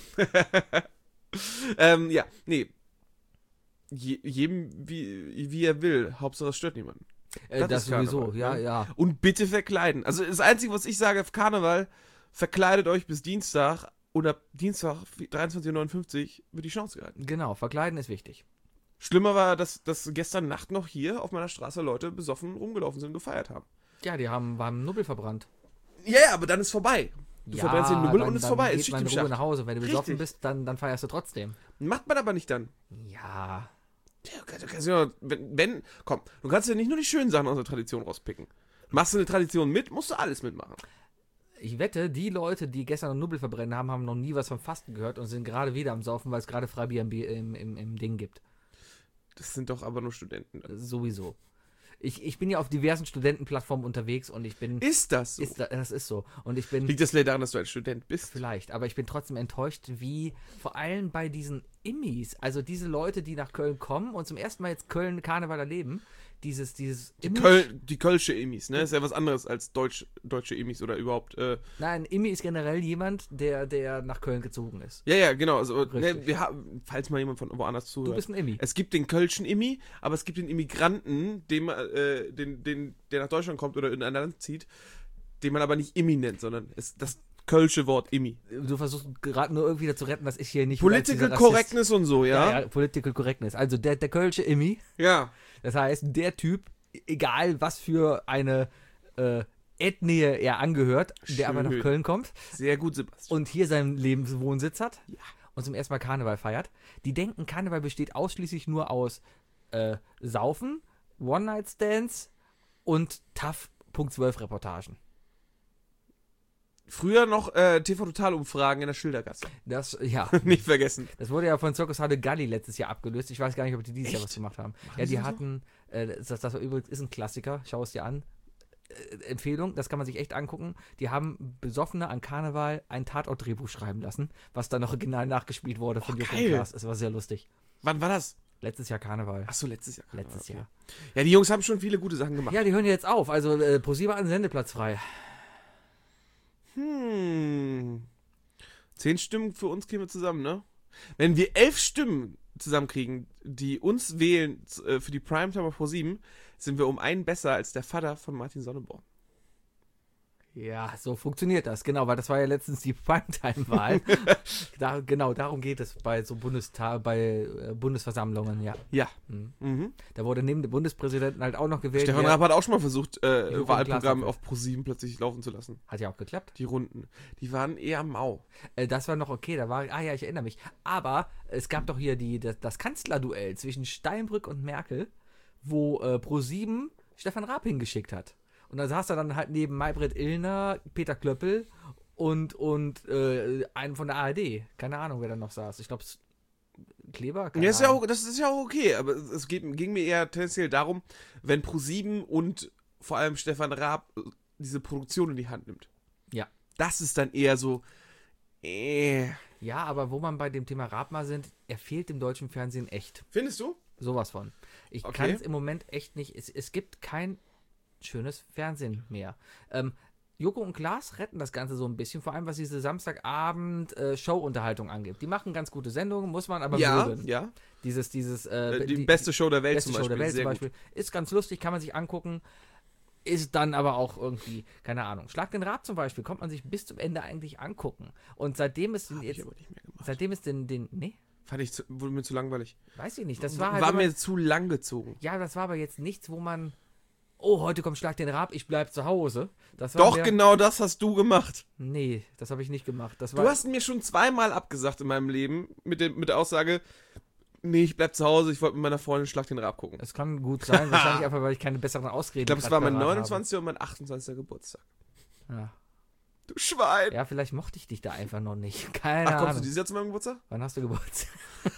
Speaker 1: Ja, nee. Jedem wie er will. Hauptsache es stört niemanden.
Speaker 3: Das
Speaker 1: ist
Speaker 3: sowieso,
Speaker 1: Karneval,
Speaker 3: ja,
Speaker 1: ne?
Speaker 3: ja.
Speaker 1: Und bitte verkleiden. Also das Einzige, was ich sage auf Karneval, verkleidet euch bis Dienstag und ab Dienstag 23:59 Uhr wird die Chance gehalten.
Speaker 3: Genau, verkleiden ist wichtig.
Speaker 1: Schlimmer war, dass gestern Nacht noch hier auf meiner Straße Leute besoffen rumgelaufen sind und gefeiert haben.
Speaker 3: Ja, die haben Nubbel verbrannt.
Speaker 1: Ja, ja, aber dann ist vorbei. Du verbrennst den Nubbel und ist vorbei. Ist
Speaker 3: Geht
Speaker 1: Schicht
Speaker 3: man
Speaker 1: im
Speaker 3: in Ruhe
Speaker 1: Schacht.
Speaker 3: nach Hause. Wenn du besoffen
Speaker 1: Richtig.
Speaker 3: bist, dann feierst du trotzdem.
Speaker 1: Macht man aber nicht dann.
Speaker 3: Ja.
Speaker 1: Ja, du kannst ja, komm, du kannst ja nicht nur die schönen Sachen aus der Tradition rauspicken. Machst du eine Tradition mit, musst du alles mitmachen.
Speaker 3: Ich wette, die Leute, die gestern noch Nubbel verbrennen haben noch nie was vom Fasten gehört und sind gerade wieder am Saufen, weil es gerade Freibier im Ding gibt.
Speaker 1: Das sind doch aber nur Studenten.
Speaker 3: Sowieso. Ich bin ja auf diversen Studentenplattformen unterwegs und ich bin...
Speaker 1: Ist das so?
Speaker 3: Das ist so. Und ich bin...
Speaker 1: Liegt das vielleicht daran, dass du ein Student bist?
Speaker 3: Vielleicht, aber ich bin trotzdem enttäuscht, wie vor allem bei diesen Immis, also diese Leute, die nach Köln kommen und zum ersten Mal jetzt Köln Karneval erleben, dieses Image.
Speaker 1: Die Kölsche Emis, ne? Ist ja was anderes als deutsche Emis oder überhaupt.
Speaker 3: Nein, Immi ist generell jemand, der nach Köln gezogen ist.
Speaker 1: Ja, genau. Also,
Speaker 3: Richtig.
Speaker 1: ne, falls mal jemand von woanders zuhört.
Speaker 3: Du bist ein Immi.
Speaker 1: Es gibt den Kölschen Immi, aber es gibt den Immigranten, der nach Deutschland kommt oder in ein Land zieht, den man aber nicht Immi nennt, sondern das kölsche Wort Immi.
Speaker 3: Du versuchst gerade nur irgendwie dazu retten, dass ich hier nicht...
Speaker 1: Political
Speaker 3: als dieser
Speaker 1: Correctness und so, ja?
Speaker 3: Ja, Political Correctness. Also der Kölsche Immi,
Speaker 1: Ja.
Speaker 3: das heißt, der Typ, egal was für eine Ethnie er angehört, der aber nach
Speaker 1: Schön.
Speaker 3: Köln kommt,
Speaker 1: Sehr gut, Sebastian.
Speaker 3: und hier seinen Lebenswohnsitz hat und zum ersten Mal Karneval feiert, die denken, Karneval besteht ausschließlich nur aus Saufen, One-Night-Stands und TAF Punkt 12 Reportagen.
Speaker 1: Früher noch TV-Total-Umfragen in der Schildergasse.
Speaker 3: Das, ja,
Speaker 1: Nicht vergessen.
Speaker 3: das wurde ja von Circus Hade Galli letztes Jahr abgelöst. Ich weiß gar nicht, ob die dieses Jahr was gemacht haben. Ja,
Speaker 1: sie
Speaker 3: die
Speaker 1: das
Speaker 3: hatten, das war übrigens ist ein Klassiker, schau es dir an. Empfehlung, das kann man sich echt angucken. Die haben Besoffene an Karneval ein Tatort-Drehbuch schreiben lassen, was dann original nachgespielt wurde von Joko und
Speaker 1: geil.
Speaker 3: Klaas. Es war sehr lustig.
Speaker 1: Wann war das?
Speaker 3: Letztes Jahr Karneval.
Speaker 1: Achso, letztes Jahr.
Speaker 3: Letztes Jahr.
Speaker 1: Ja, die Jungs haben schon viele gute Sachen gemacht.
Speaker 3: Ja, die hören jetzt auf. Also ProSieben hat einen Sendeplatz frei.
Speaker 1: 10 Stimmen für uns kämen zusammen, ne? Wenn wir 11 Stimmen zusammenkriegen, die uns wählen für die Primetime auf ProSieben, sind wir um einen besser als der Vater von Martin Sonneborn.
Speaker 3: Ja, so funktioniert das. Genau, weil das war ja letztens die Primetime-Wahl. Genau, darum geht es bei so Bundesversammlungen, ja.
Speaker 1: Ja.
Speaker 3: Mhm. Da wurde neben dem Bundespräsidenten halt auch noch gewählt.
Speaker 1: Stefan
Speaker 3: ja,
Speaker 1: Raab hat auch schon mal versucht,
Speaker 3: Joko
Speaker 1: Wahlprogramm
Speaker 3: Klaas
Speaker 1: auf ProSieben plötzlich laufen zu lassen.
Speaker 3: Hat ja auch geklappt.
Speaker 1: Die Runden. Die waren eher mau.
Speaker 3: Das war noch okay, da war, ja, ich erinnere mich. Aber es gab doch hier das Kanzlerduell zwischen Steinbrück und Merkel, wo ProSieben Stefan Raab hingeschickt hat. Und da saß er dann halt neben Maybrit Illner, Peter Klöppel und einen von der ARD. Keine Ahnung, wer da noch saß. Ich glaube, Kleber? Keine
Speaker 1: Ja,
Speaker 3: Ahnung.
Speaker 1: das ist ja auch okay, aber es ging mir eher tendenziell darum, wenn ProSieben und vor allem Stefan Raab diese Produktion in die Hand nimmt.
Speaker 3: Ja.
Speaker 1: Das ist dann eher so,
Speaker 3: Ja, aber wo man bei dem Thema Raab mal sind, er fehlt im deutschen Fernsehen echt.
Speaker 1: Findest du?
Speaker 3: Sowas von. Ich
Speaker 1: Okay.
Speaker 3: kann es im Moment echt nicht. Es gibt kein schönes Fernsehen mehr. Joko und Klaas retten das Ganze so ein bisschen, vor allem was diese Samstagabend-Show-Unterhaltung angeht. Die machen ganz gute Sendungen, muss man aber
Speaker 1: Ja,
Speaker 3: mögen.
Speaker 1: ja.
Speaker 3: Die
Speaker 1: beste Show der Welt
Speaker 3: beste
Speaker 1: zum Beispiel.
Speaker 3: Show der Welt
Speaker 1: sehr
Speaker 3: zum
Speaker 1: gut.
Speaker 3: Beispiel. Ist ganz lustig, kann man sich angucken. Ist dann aber auch irgendwie, keine Ahnung. Schlag den Rab zum Beispiel, kommt man sich bis zum Ende eigentlich angucken. Und seitdem ist
Speaker 1: Hab ich
Speaker 3: jetzt,
Speaker 1: aber nicht mehr gemacht.
Speaker 3: seitdem ist nee,
Speaker 1: Wurde mir zu langweilig.
Speaker 3: weiß ich nicht. Das war halt
Speaker 1: War
Speaker 3: immer,
Speaker 1: mir zu lang gezogen.
Speaker 3: ja, das war aber jetzt nichts, wo man, oh, heute kommt Schlag den Rab, ich bleib zu Hause. Das war
Speaker 1: Doch,
Speaker 3: mehr,
Speaker 1: genau das hast du gemacht.
Speaker 3: Nee, das habe ich nicht gemacht. Das
Speaker 1: Du
Speaker 3: war,
Speaker 1: hast mir schon zweimal abgesagt in meinem Leben mit der Aussage, nee, ich bleib zu Hause, ich wollte mit meiner Freundin Schlag den Rab gucken.
Speaker 3: es kann gut sein, wahrscheinlich einfach, weil ich keine besseren Ausreden
Speaker 1: Ich glaube, es
Speaker 3: grad
Speaker 1: war mein
Speaker 3: parat
Speaker 1: 29. und mein 28. Geburtstag.
Speaker 3: habe. Ja.
Speaker 1: Du Schwein.
Speaker 3: Ja, vielleicht mochte ich dich da einfach noch nicht. Keine
Speaker 1: Ach, kommst du
Speaker 3: Ahnung.
Speaker 1: dieses Jahr zu meinem Geburtstag?
Speaker 3: Wann hast du Geburtstag?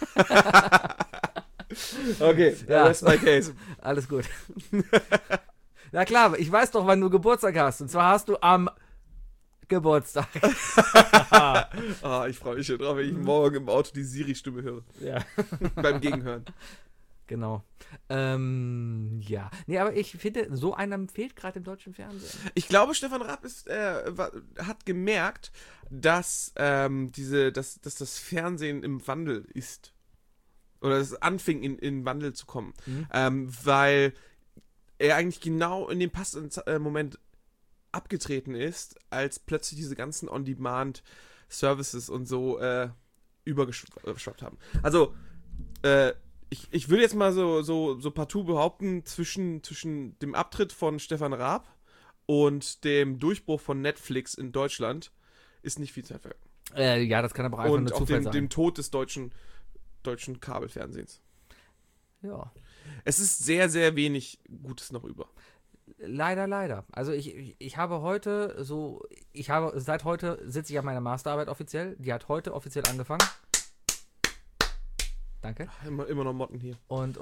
Speaker 1: Okay,
Speaker 3: Ja.
Speaker 1: that's my case.
Speaker 3: Alles gut. Na klar, ich weiß doch, wann du Geburtstag hast. Und zwar hast du am Geburtstag.
Speaker 1: Ich freue mich schon drauf, wenn ich morgen im Auto die Siri-Stimme höre.
Speaker 3: Ja.
Speaker 1: Beim Gegenhören.
Speaker 3: Genau. Ja. Nee, aber ich finde, so einem fehlt gerade im deutschen Fernsehen.
Speaker 1: Ich glaube, Stefan Raab hat gemerkt, dass das Fernsehen im Wandel ist. Oder es anfing in Wandel zu kommen. Weil er eigentlich genau in dem passenden Moment abgetreten ist, als plötzlich diese ganzen On-Demand-Services und so übergeschwappt haben. Also, ich würde jetzt mal so partout behaupten, zwischen dem Abtritt von Stefan Raab und dem Durchbruch von Netflix in Deutschland ist nicht viel Zeit vergangen.
Speaker 3: Ja, das kann aber auch einfach
Speaker 1: Und
Speaker 3: nur
Speaker 1: auch
Speaker 3: Zufall sein.
Speaker 1: dem Tod des deutschen Kabelfernsehens.
Speaker 3: Ja.
Speaker 1: Es ist sehr, sehr wenig Gutes noch über.
Speaker 3: Leider. Also ich habe seit heute sitze ich an meiner Masterarbeit offiziell. Die hat heute offiziell angefangen. Danke.
Speaker 1: Immer noch Motten hier.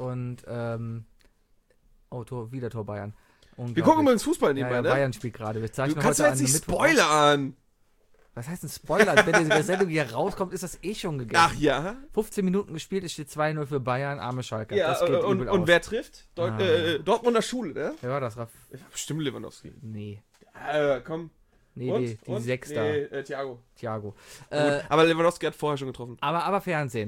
Speaker 3: Wieder Tor Bayern.
Speaker 1: Wir gucken übrigens Fußball
Speaker 3: ja,
Speaker 1: nebenbei,
Speaker 3: ja,
Speaker 1: ne?
Speaker 3: Bayern spielt gerade. Wir
Speaker 1: Du
Speaker 3: zeichnen
Speaker 1: kannst
Speaker 3: heute
Speaker 1: ja jetzt nicht
Speaker 3: Mittwoch.
Speaker 1: spoilern.
Speaker 3: Was heißt ein Spoiler? Wenn diese Sendung hier rauskommt, ist das eh schon gegessen.
Speaker 1: Ach ja.
Speaker 3: 15 Minuten gespielt, es steht 2-0 für Bayern, arme Schalke.
Speaker 1: Ja,
Speaker 3: das geht übel aus.
Speaker 1: und wer trifft? Dortmunder Schule, ne?
Speaker 3: Wer war das, Raff?
Speaker 1: Bestimmt Lewandowski.
Speaker 3: Nee.
Speaker 1: Komm.
Speaker 3: Nee, die Sechster.
Speaker 1: Nee, Thiago.
Speaker 3: Thiago.
Speaker 1: Gut, aber Lewandowski hat vorher schon getroffen.
Speaker 3: Aber Fernsehen.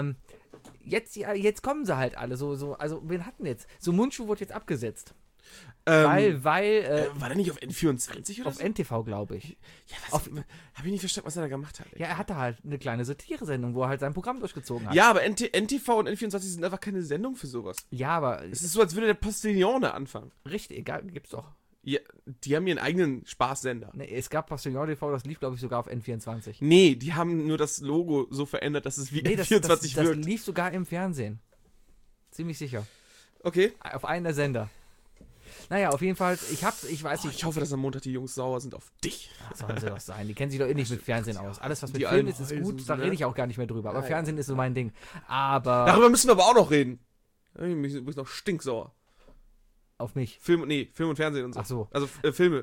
Speaker 3: Jetzt kommen sie halt alle. Also, wen hatten jetzt? So Mundschuh wurde jetzt abgesetzt. Weil
Speaker 1: war der nicht auf N24 oder
Speaker 3: auf
Speaker 1: so?
Speaker 3: NTV, glaube ich.
Speaker 1: Ja, hab ich nicht verstanden, was er da gemacht hat. Ey.
Speaker 3: Ja, er hatte halt eine kleine Satire-Sendung, wo er halt sein Programm durchgezogen hat.
Speaker 1: Ja, aber NTV und N24 sind einfach keine Sendung für sowas.
Speaker 3: Ja, aber
Speaker 1: Es ist so, als würde der Postillone anfangen.
Speaker 3: richtig, egal, gibt's doch.
Speaker 1: Ja, die haben ihren eigenen Spaßsender.
Speaker 3: Nee, es gab Postillon TV, das lief, glaube ich, sogar auf N24.
Speaker 1: Nee, die haben nur das Logo so verändert, dass es wie
Speaker 3: Nee, das
Speaker 1: N24 wirkt.
Speaker 3: lief sogar im Fernsehen. Ziemlich sicher.
Speaker 1: Okay.
Speaker 3: Auf einen der Sender. Naja, auf jeden Fall, ich weiß nicht.
Speaker 1: Ich hoffe, dass am Montag die Jungs sauer sind auf dich.
Speaker 3: Sollen sie doch sein. Die kennen sich doch eh nicht mit Fernsehen aus. Alles, was mit
Speaker 1: Die
Speaker 3: Film
Speaker 1: alten
Speaker 3: ist, ist gut.
Speaker 1: Heulsusen,
Speaker 3: Da
Speaker 1: ne?
Speaker 3: rede ich auch gar nicht mehr drüber. Aber
Speaker 1: Ja,
Speaker 3: Fernsehen ist so mein Ding. Aber
Speaker 1: Darüber müssen wir aber auch noch reden. Ich bin noch stinksauer.
Speaker 3: auf mich.
Speaker 1: Film und Fernsehen und so.
Speaker 3: Ach so.
Speaker 1: Also Filme.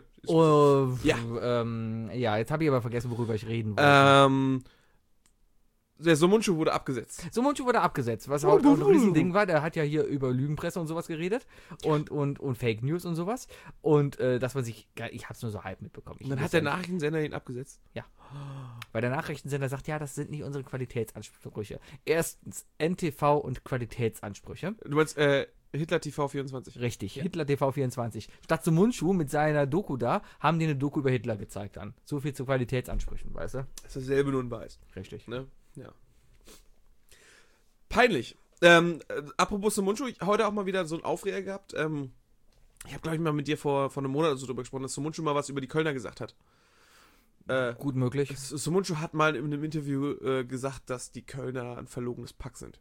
Speaker 3: Ja, jetzt habe ich aber vergessen, worüber ich reden wollte.
Speaker 1: Der Somuncu wurde abgesetzt.
Speaker 3: So Mundschuh wurde abgesetzt, was auch ein Riesending war. Der hat ja hier über Lügenpresse und sowas geredet und Fake News und sowas. Und dass man sich, ich habe es nur so halb mitbekommen.
Speaker 1: Und dann hat der Nachrichtensender ihn abgesetzt.
Speaker 3: Weil der Nachrichtensender sagt, ja, das sind nicht unsere Qualitätsansprüche. Erstens NTV und Qualitätsansprüche.
Speaker 1: Du meinst Hitler TV 24.
Speaker 3: Richtig, Hitler TV 24. Statt zum Mundschuh mit seiner Doku da, haben die eine Doku über Hitler gezeigt dann. So viel zu Qualitätsansprüchen, weißt du?
Speaker 1: Das ist dasselbe nur in weiß.
Speaker 3: Richtig.
Speaker 1: Ne? Ja. Peinlich. Apropos Somuncu, ich heute auch mal wieder so einen Aufreger gehabt. Ich habe, glaube ich, mal mit dir vor einem Monat oder so drüber gesprochen, dass Somuncu mal was über die Kölner gesagt hat.
Speaker 3: Gut möglich.
Speaker 1: Somuncu hat mal in einem Interview gesagt, dass die Kölner ein verlogenes Pack sind.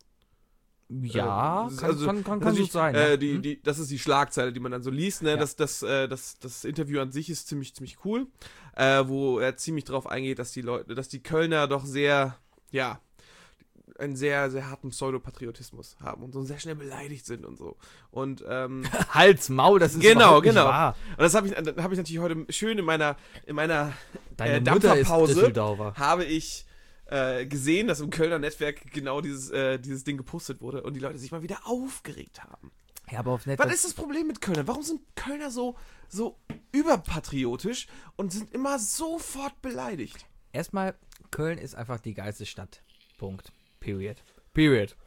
Speaker 3: Ja, kann
Speaker 1: natürlich,
Speaker 3: so sein. Ja.
Speaker 1: Das ist die Schlagzeile, die man dann so liest. Ne?
Speaker 3: Ja.
Speaker 1: Das Interview an sich ist ziemlich cool, wo er ziemlich drauf eingeht, dass die Kölner doch sehr, ja, einen sehr, sehr harten Pseudopatriotismus haben und so sehr schnell beleidigt sind und so. Und
Speaker 3: Hals, Maul, das ist
Speaker 1: genau.
Speaker 3: überhaupt nicht wahr.
Speaker 1: Und das habe ich natürlich heute schön in meiner
Speaker 3: Deine Mutter ist
Speaker 1: Dampferpause
Speaker 3: Düsseldorfer.
Speaker 1: habe ich gesehen, dass im Kölner Netzwerk genau dieses Ding gepostet wurde und die Leute sich mal wieder aufgeregt haben.
Speaker 3: Ja, aber auf Netzwerk.
Speaker 1: Was ist das Problem mit Kölnern? Warum sind Kölner so überpatriotisch und sind immer sofort beleidigt?
Speaker 3: Erstmal, Köln ist einfach die geilste Stadt. Punkt. Period.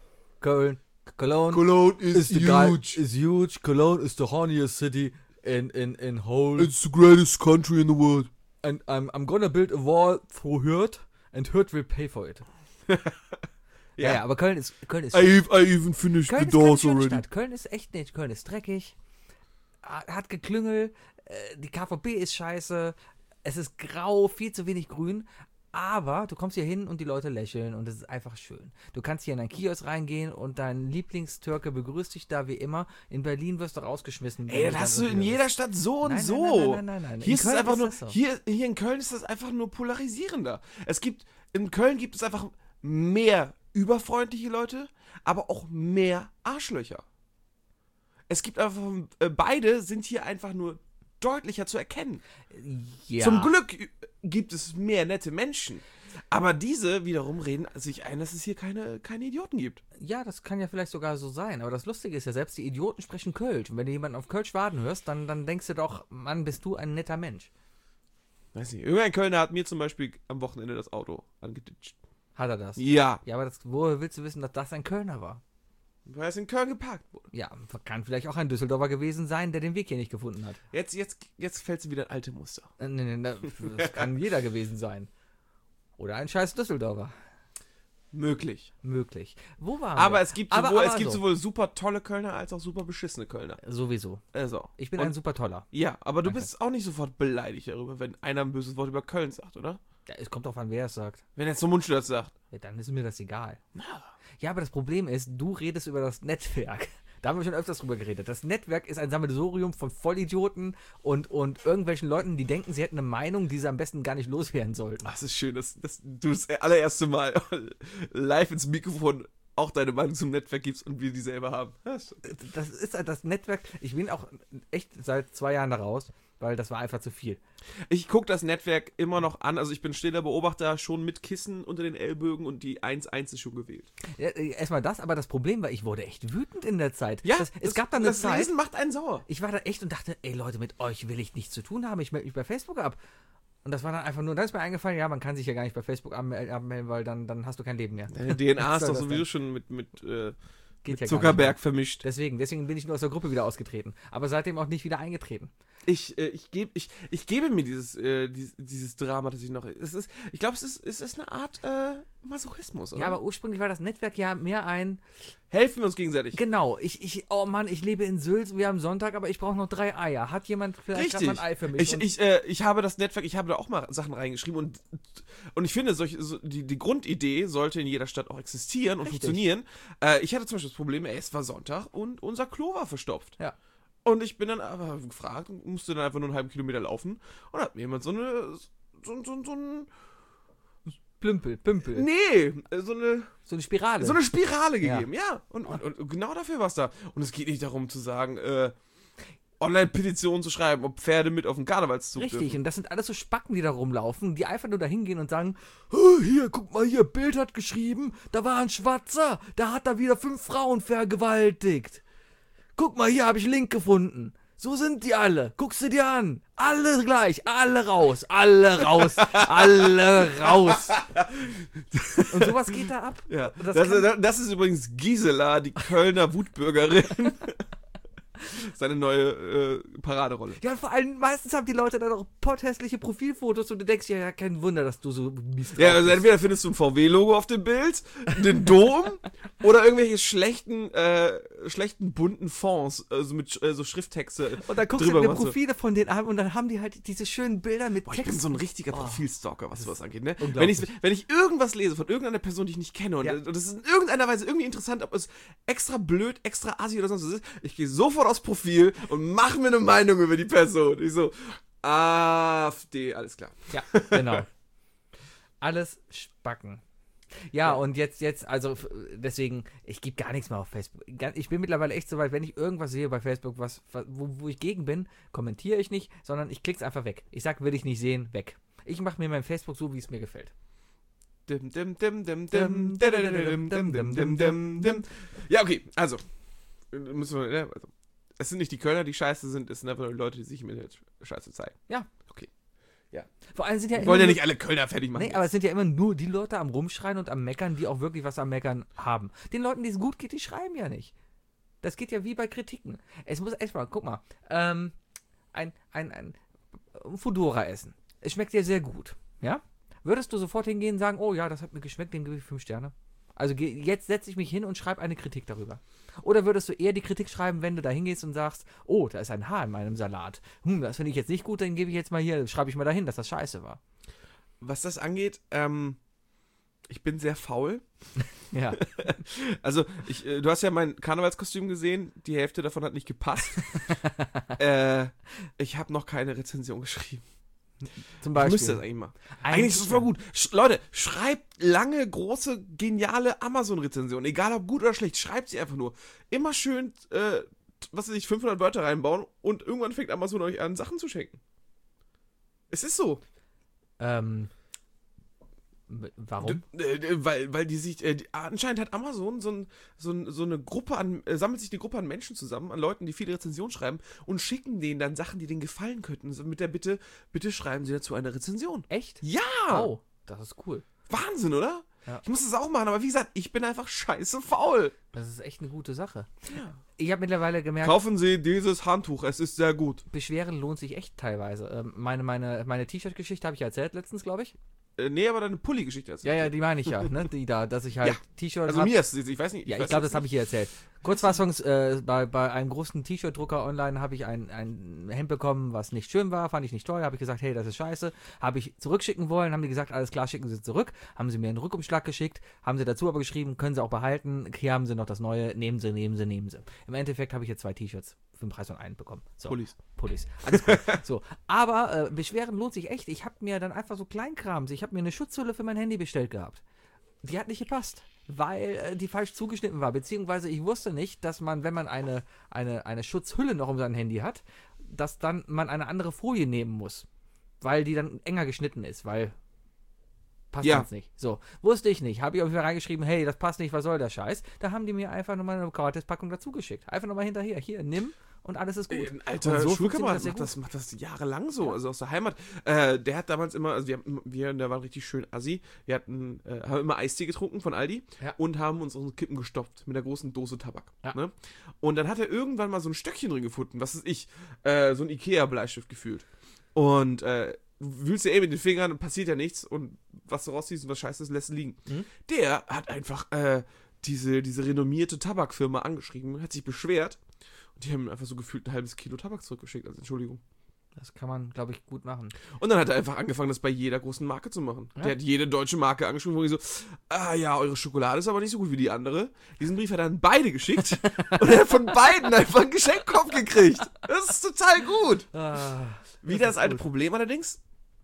Speaker 3: Cologne
Speaker 1: is
Speaker 3: is huge. Cologne is the horniest city in whole.
Speaker 1: It's the greatest country in the world.
Speaker 3: And I'm gonna build a wall through Hürth and Hürth will pay for it. Ja, aber Köln ist
Speaker 1: I even finished
Speaker 3: Köln
Speaker 1: the
Speaker 3: ist keine
Speaker 1: doors
Speaker 3: schöne
Speaker 1: already.
Speaker 3: Stadt. Köln ist echt nicht. Köln ist dreckig, hat Geklüngel, die KVB ist scheiße, es ist grau, viel zu wenig grün, aber du kommst hier hin und die Leute lächeln und es ist einfach schön. Du kannst hier in ein Kiosk reingehen und dein Lieblingstürke begrüßt dich da wie immer. In Berlin wirst du rausgeschmissen.
Speaker 1: Ey, das hast du in jeder Stadt so und
Speaker 3: Nein,
Speaker 1: so.
Speaker 3: Nein.
Speaker 1: Hier ist es einfach nur,
Speaker 3: das so.
Speaker 1: hier in Köln ist das einfach nur polarisierender. In Köln gibt es einfach mehr überfreundliche Leute, aber auch mehr Arschlöcher. Es gibt einfach, beide sind hier einfach nur deutlicher zu erkennen.
Speaker 3: Ja.
Speaker 1: Zum Glück gibt es mehr nette Menschen. Aber diese wiederum reden sich ein, dass es hier keine Idioten gibt.
Speaker 3: Ja, das kann ja vielleicht sogar so sein. Aber das Lustige ist ja, selbst die Idioten sprechen Kölsch. Und wenn du jemanden auf Kölsch warten hörst, dann denkst du doch, Mann, bist du ein netter Mensch.
Speaker 1: Weiß nicht, irgendein Kölner hat mir zum Beispiel am Wochenende das Auto angeditscht.
Speaker 3: Hat er das?
Speaker 1: Ja,
Speaker 3: Ja, aber woher willst du wissen, dass das ein Kölner war?
Speaker 1: weil es in Köln geparkt wurde.
Speaker 3: Ja, kann vielleicht auch ein Düsseldorfer gewesen sein, der den Weg hier nicht gefunden hat.
Speaker 1: Jetzt fällst du wieder in alte Muster.
Speaker 3: Nee, das kann jeder gewesen sein. Oder ein scheiß Düsseldorfer.
Speaker 1: Möglich.
Speaker 3: Möglich. Wo waren
Speaker 1: Aber
Speaker 3: wir?
Speaker 1: es gibt
Speaker 3: Aber
Speaker 1: sowohl super tolle Kölner als auch super beschissene Kölner.
Speaker 3: Sowieso.
Speaker 1: Also.
Speaker 3: Ich bin
Speaker 1: Und-
Speaker 3: ein super toller.
Speaker 1: Ja, aber du
Speaker 3: Danke.
Speaker 1: bist auch nicht sofort beleidigt darüber, wenn einer ein böses Wort über Köln sagt, oder?
Speaker 3: Ja, es kommt drauf an, wer es sagt.
Speaker 1: Wenn jetzt so ein Mundschutz sagt.
Speaker 3: Ja, dann ist mir das egal. Ja, aber das Problem ist, du redest über das Netzwerk. Da haben wir schon öfters drüber geredet. Das Netzwerk ist ein Sammelsurium von Vollidioten und irgendwelchen Leuten, die denken, sie hätten eine Meinung, die sie am besten gar nicht loswerden sollten.
Speaker 1: Ach, es ist schön, dass du das allererste Mal live ins Mikrofon auch deine Meinung zum Netzwerk gibst und wir die selber haben.
Speaker 3: Das ist halt das Netzwerk. Ich bin auch echt seit 2 Jahren da raus, weil das war einfach zu viel.
Speaker 1: Ich gucke das Netzwerk immer noch an, also ich bin stiller Beobachter, schon mit Kissen unter den Ellbögen und die 1-1 ist schon gewählt.
Speaker 3: Ja, erstmal das, aber das Problem war, ich wurde echt wütend in der Zeit.
Speaker 1: Ja,
Speaker 3: es gab dann eine
Speaker 1: das
Speaker 3: Zeit,
Speaker 1: Lesen macht einen sauer.
Speaker 3: ich war da echt und dachte, ey Leute, mit euch will ich nichts zu tun haben, ich melde mich bei Facebook ab. Und das war dann einfach nur, dann ist mir eingefallen, ja, man kann sich ja gar nicht bei Facebook anmelden, weil dann hast du kein Leben mehr.
Speaker 1: Deine DNA
Speaker 3: Was
Speaker 1: ist
Speaker 3: soll
Speaker 1: doch
Speaker 3: das
Speaker 1: sowieso
Speaker 3: denn?
Speaker 1: schon mit
Speaker 3: Geht ja gar
Speaker 1: Zuckerberg
Speaker 3: nicht
Speaker 1: vermischt.
Speaker 3: mehr. Deswegen bin ich nur aus der Gruppe wieder ausgetreten. Aber seitdem auch nicht wieder eingetreten.
Speaker 1: Ich gebe mir dieses Drama, das ich noch. Ich glaube, es ist eine Art Masochismus, oder?
Speaker 3: Ja, aber ursprünglich war das Netzwerk ja mehr ein,
Speaker 1: helfen wir uns gegenseitig.
Speaker 3: genau, oh Mann, ich lebe in Sülz, wir haben Sonntag, aber ich brauche noch 3 Eier. Hat jemand vielleicht grad
Speaker 1: Richtig.
Speaker 3: mal ein Ei für mich?
Speaker 1: Ich habe das Netzwerk, ich habe da auch mal Sachen reingeschrieben und ich finde, die Grundidee sollte in jeder Stadt auch existieren und
Speaker 3: Richtig.
Speaker 1: funktionieren. Ich hatte zum Beispiel das Problem, es war Sonntag und unser Klo war verstopft.
Speaker 3: Ja.
Speaker 1: Und ich bin dann aber gefragt, musste dann einfach nur einen halben Kilometer laufen und hat mir jemand so ein
Speaker 3: Pümpel.
Speaker 1: nee,
Speaker 3: So eine Spirale.
Speaker 1: so eine Spirale
Speaker 3: Ja.
Speaker 1: gegeben, ja. Und genau dafür war es da. Und es geht nicht darum zu sagen, Online-Petitionen zu schreiben, ob Pferde mit auf den Karnevalszug
Speaker 3: Richtig,
Speaker 1: dürfen.
Speaker 3: und das sind alles so Spacken, die da rumlaufen, die einfach nur da hingehen und sagen, "Oh, hier, guck mal hier, Bild hat geschrieben, da war ein Schwarzer, da hat er wieder 5 Frauen vergewaltigt. Guck mal, hier habe ich einen Link gefunden. So sind die alle. Guckst du dir an. Alle gleich. Alle raus. Alle raus. Alle raus. Und sowas geht da ab.
Speaker 1: Ja,
Speaker 3: Und das
Speaker 1: das ist übrigens Gisela, die Kölner Wutbürgerin. Seine neue Paraderolle.
Speaker 3: Ja, und vor allem, meistens haben die Leute dann auch potthässliche Profilfotos und du denkst, ja, kein Wunder, dass du so mies drauf
Speaker 1: Ja, also
Speaker 3: bist.
Speaker 1: entweder findest du ein VW-Logo auf dem Bild, den Dom oder irgendwelche schlechten bunten Fonds, also mit so Schrifttexte.
Speaker 3: Und dann guckst du
Speaker 1: drüber
Speaker 3: dir
Speaker 1: machst du-
Speaker 3: Profile von denen an und dann haben die halt diese schönen Bilder mit
Speaker 1: Boah, ich bin
Speaker 3: Text.
Speaker 1: so ein richtiger Profilstalker, was sowas angeht, ne?
Speaker 3: unglaublich.
Speaker 1: Wenn ich irgendwas lese von irgendeiner Person, die ich nicht kenne und
Speaker 3: Ja.
Speaker 1: das ist in irgendeiner Weise irgendwie interessant, ob es extra blöd, extra assi oder sonst was ist, ich gehe sofort aufs Profil und mache mir eine Meinung über die Person. Ich so, AfD, alles klar.
Speaker 3: Ja, genau. Alles Spacken. Ja, und jetzt, also deswegen, ich gebe gar nichts mehr auf Facebook. Ich bin mittlerweile echt so weit, wenn ich irgendwas sehe bei Facebook, wo ich gegen bin, kommentiere ich nicht, sondern ich klick's einfach weg. Ich sag, will ich nicht sehen, weg. Ich mache mir mein Facebook so, wie es mir gefällt.
Speaker 1: Ja, okay, also. Müssen wir, also es sind nicht die Kölner, die scheiße sind, es sind einfach nur Leute, die sich im Internet scheiße zeigen.
Speaker 3: Ja.
Speaker 1: Okay.
Speaker 3: Vor allem sind ja
Speaker 1: Wir wollen ja nicht alle Kölner fertig machen.
Speaker 3: Nee, aber es sind ja immer nur die Leute am Rumschreien und am Meckern, die auch wirklich was am Meckern haben. Den Leuten, denen es gut geht, die schreiben ja nicht. Das geht ja wie bei Kritiken. Es muss erstmal, guck mal, ein Foodora essen. Es schmeckt dir sehr gut, ja? Würdest du sofort hingehen und sagen, oh ja, das hat mir geschmeckt, dem gebe ich 5 Sterne? Also jetzt setze ich mich hin und schreibe eine Kritik darüber. Oder würdest du eher die Kritik schreiben, wenn du da hingehst und sagst, oh, da ist ein Haar in meinem Salat. Das finde ich jetzt nicht gut, dann gebe ich jetzt mal hier, schreibe ich mal dahin, dass das scheiße war.
Speaker 1: Was das angeht, ich bin sehr faul.
Speaker 3: Ja.
Speaker 1: Also, du hast ja mein Karnevalskostüm gesehen, die Hälfte davon hat nicht gepasst. Ich habe noch keine Rezension geschrieben.
Speaker 3: Zum Beispiel.
Speaker 1: Ich müsste das eigentlich mal. Eigentlich ist es voll gut. Leute, schreibt lange, große, geniale Amazon-Rezensionen. Egal ob gut oder schlecht, schreibt sie einfach nur. Immer schön, was weiß ich, 500 Wörter reinbauen und irgendwann fängt Amazon euch an, Sachen zu schenken. Es ist so.
Speaker 3: Warum?
Speaker 1: Weil die sich, anscheinend hat Amazon so eine Gruppe sammelt sich eine Gruppe an Menschen zusammen, an Leuten, die viele Rezensionen schreiben und schicken denen dann Sachen, die denen gefallen könnten, so mit der Bitte schreiben sie dazu eine Rezension.
Speaker 3: Echt?
Speaker 1: Ja!
Speaker 3: Oh, das ist cool.
Speaker 1: Wahnsinn, oder?
Speaker 3: Ja.
Speaker 1: Ich muss das auch machen, aber wie gesagt, ich bin einfach scheiße faul.
Speaker 3: Das ist echt eine gute Sache.
Speaker 1: Ja.
Speaker 3: Ich habe mittlerweile gemerkt,
Speaker 1: Kaufen Sie dieses Handtuch, es ist sehr gut.
Speaker 3: Beschweren lohnt sich echt teilweise. Meine T-Shirt-Geschichte habe ich erzählt letztens, glaube ich.
Speaker 1: Nee, aber deine Pulli-Geschichte ist.
Speaker 3: Ja, die meine ich ja, ne? Die da, dass ich halt
Speaker 1: Ja.
Speaker 3: T-Shirt
Speaker 1: Also
Speaker 3: hab.
Speaker 1: mir ist es, ich weiß nicht.
Speaker 3: Ja, ich
Speaker 1: weiß
Speaker 3: glaube,
Speaker 1: jetzt
Speaker 3: das habe ich hier erzählt. Kurzfassung, bei einem großen T-Shirt-Drucker online habe ich ein Hemd bekommen, was nicht schön war, fand ich nicht toll, habe ich gesagt, hey, das ist scheiße, habe ich zurückschicken wollen, haben die gesagt, alles klar, schicken Sie zurück, haben sie mir einen Rückumschlag geschickt, haben sie dazu aber geschrieben, können Sie auch behalten, hier haben Sie noch das Neue, nehmen Sie. Im Endeffekt habe ich jetzt 2 T-Shirts für den Preis von einem bekommen. So. Pullis. Alles gut. So. Aber Beschweren lohnt sich echt. Ich habe mir dann einfach so Kleinkrams, ich habe mir eine Schutzhülle für mein Handy bestellt gehabt. Die hat nicht gepasst, weil die falsch zugeschnitten war. Beziehungsweise ich wusste nicht, dass man, wenn man eine Schutzhülle noch um sein Handy hat, dass dann man eine andere Folie nehmen muss. Weil die dann enger geschnitten ist, weil passt sonst nicht. So, wusste ich nicht. Habe ich auf jeden Fall reingeschrieben, hey, das passt nicht, was soll der Scheiß? Da haben die mir einfach nochmal eine Gratispackung dazu geschickt. Einfach nochmal hinterher. Hier, nimm und alles ist gut.
Speaker 1: Ein alter
Speaker 3: so
Speaker 1: Schulkamerad
Speaker 3: funktioniert
Speaker 1: macht das jahrelang so, also aus der Heimat. Der hat damals immer, also der war richtig schön assi. Wir haben immer Eistee getrunken von Aldi und haben uns unsere Kippen gestopft mit einer großen Dose Tabak.
Speaker 3: Ja.
Speaker 1: Ne? Und dann hat er irgendwann mal so ein Stöckchen drin gefunden, was ist so ein Ikea-Bleistift gefühlt. Und wühlst du mit den Fingern und passiert ja nichts und was du rausziehst und was scheiße ist, lässt liegen. Der hat einfach diese renommierte Tabakfirma angeschrieben, hat sich beschwert und die haben ihm einfach so gefühlt ein halbes Kilo Tabak zurückgeschickt, als Entschuldigung.
Speaker 3: Das kann man, glaube ich, gut machen.
Speaker 1: Und dann hat er einfach angefangen, das bei jeder großen Marke zu machen.
Speaker 3: Ja.
Speaker 1: Der hat jede deutsche Marke angeschrieben, wo die so, ja, eure Schokolade ist aber nicht so gut wie die andere. Diesen Brief hat er an beide geschickt und er hat von beiden einfach einen Geschenkkopf gekriegt. Das ist total gut. Wieder das alte Problem allerdings.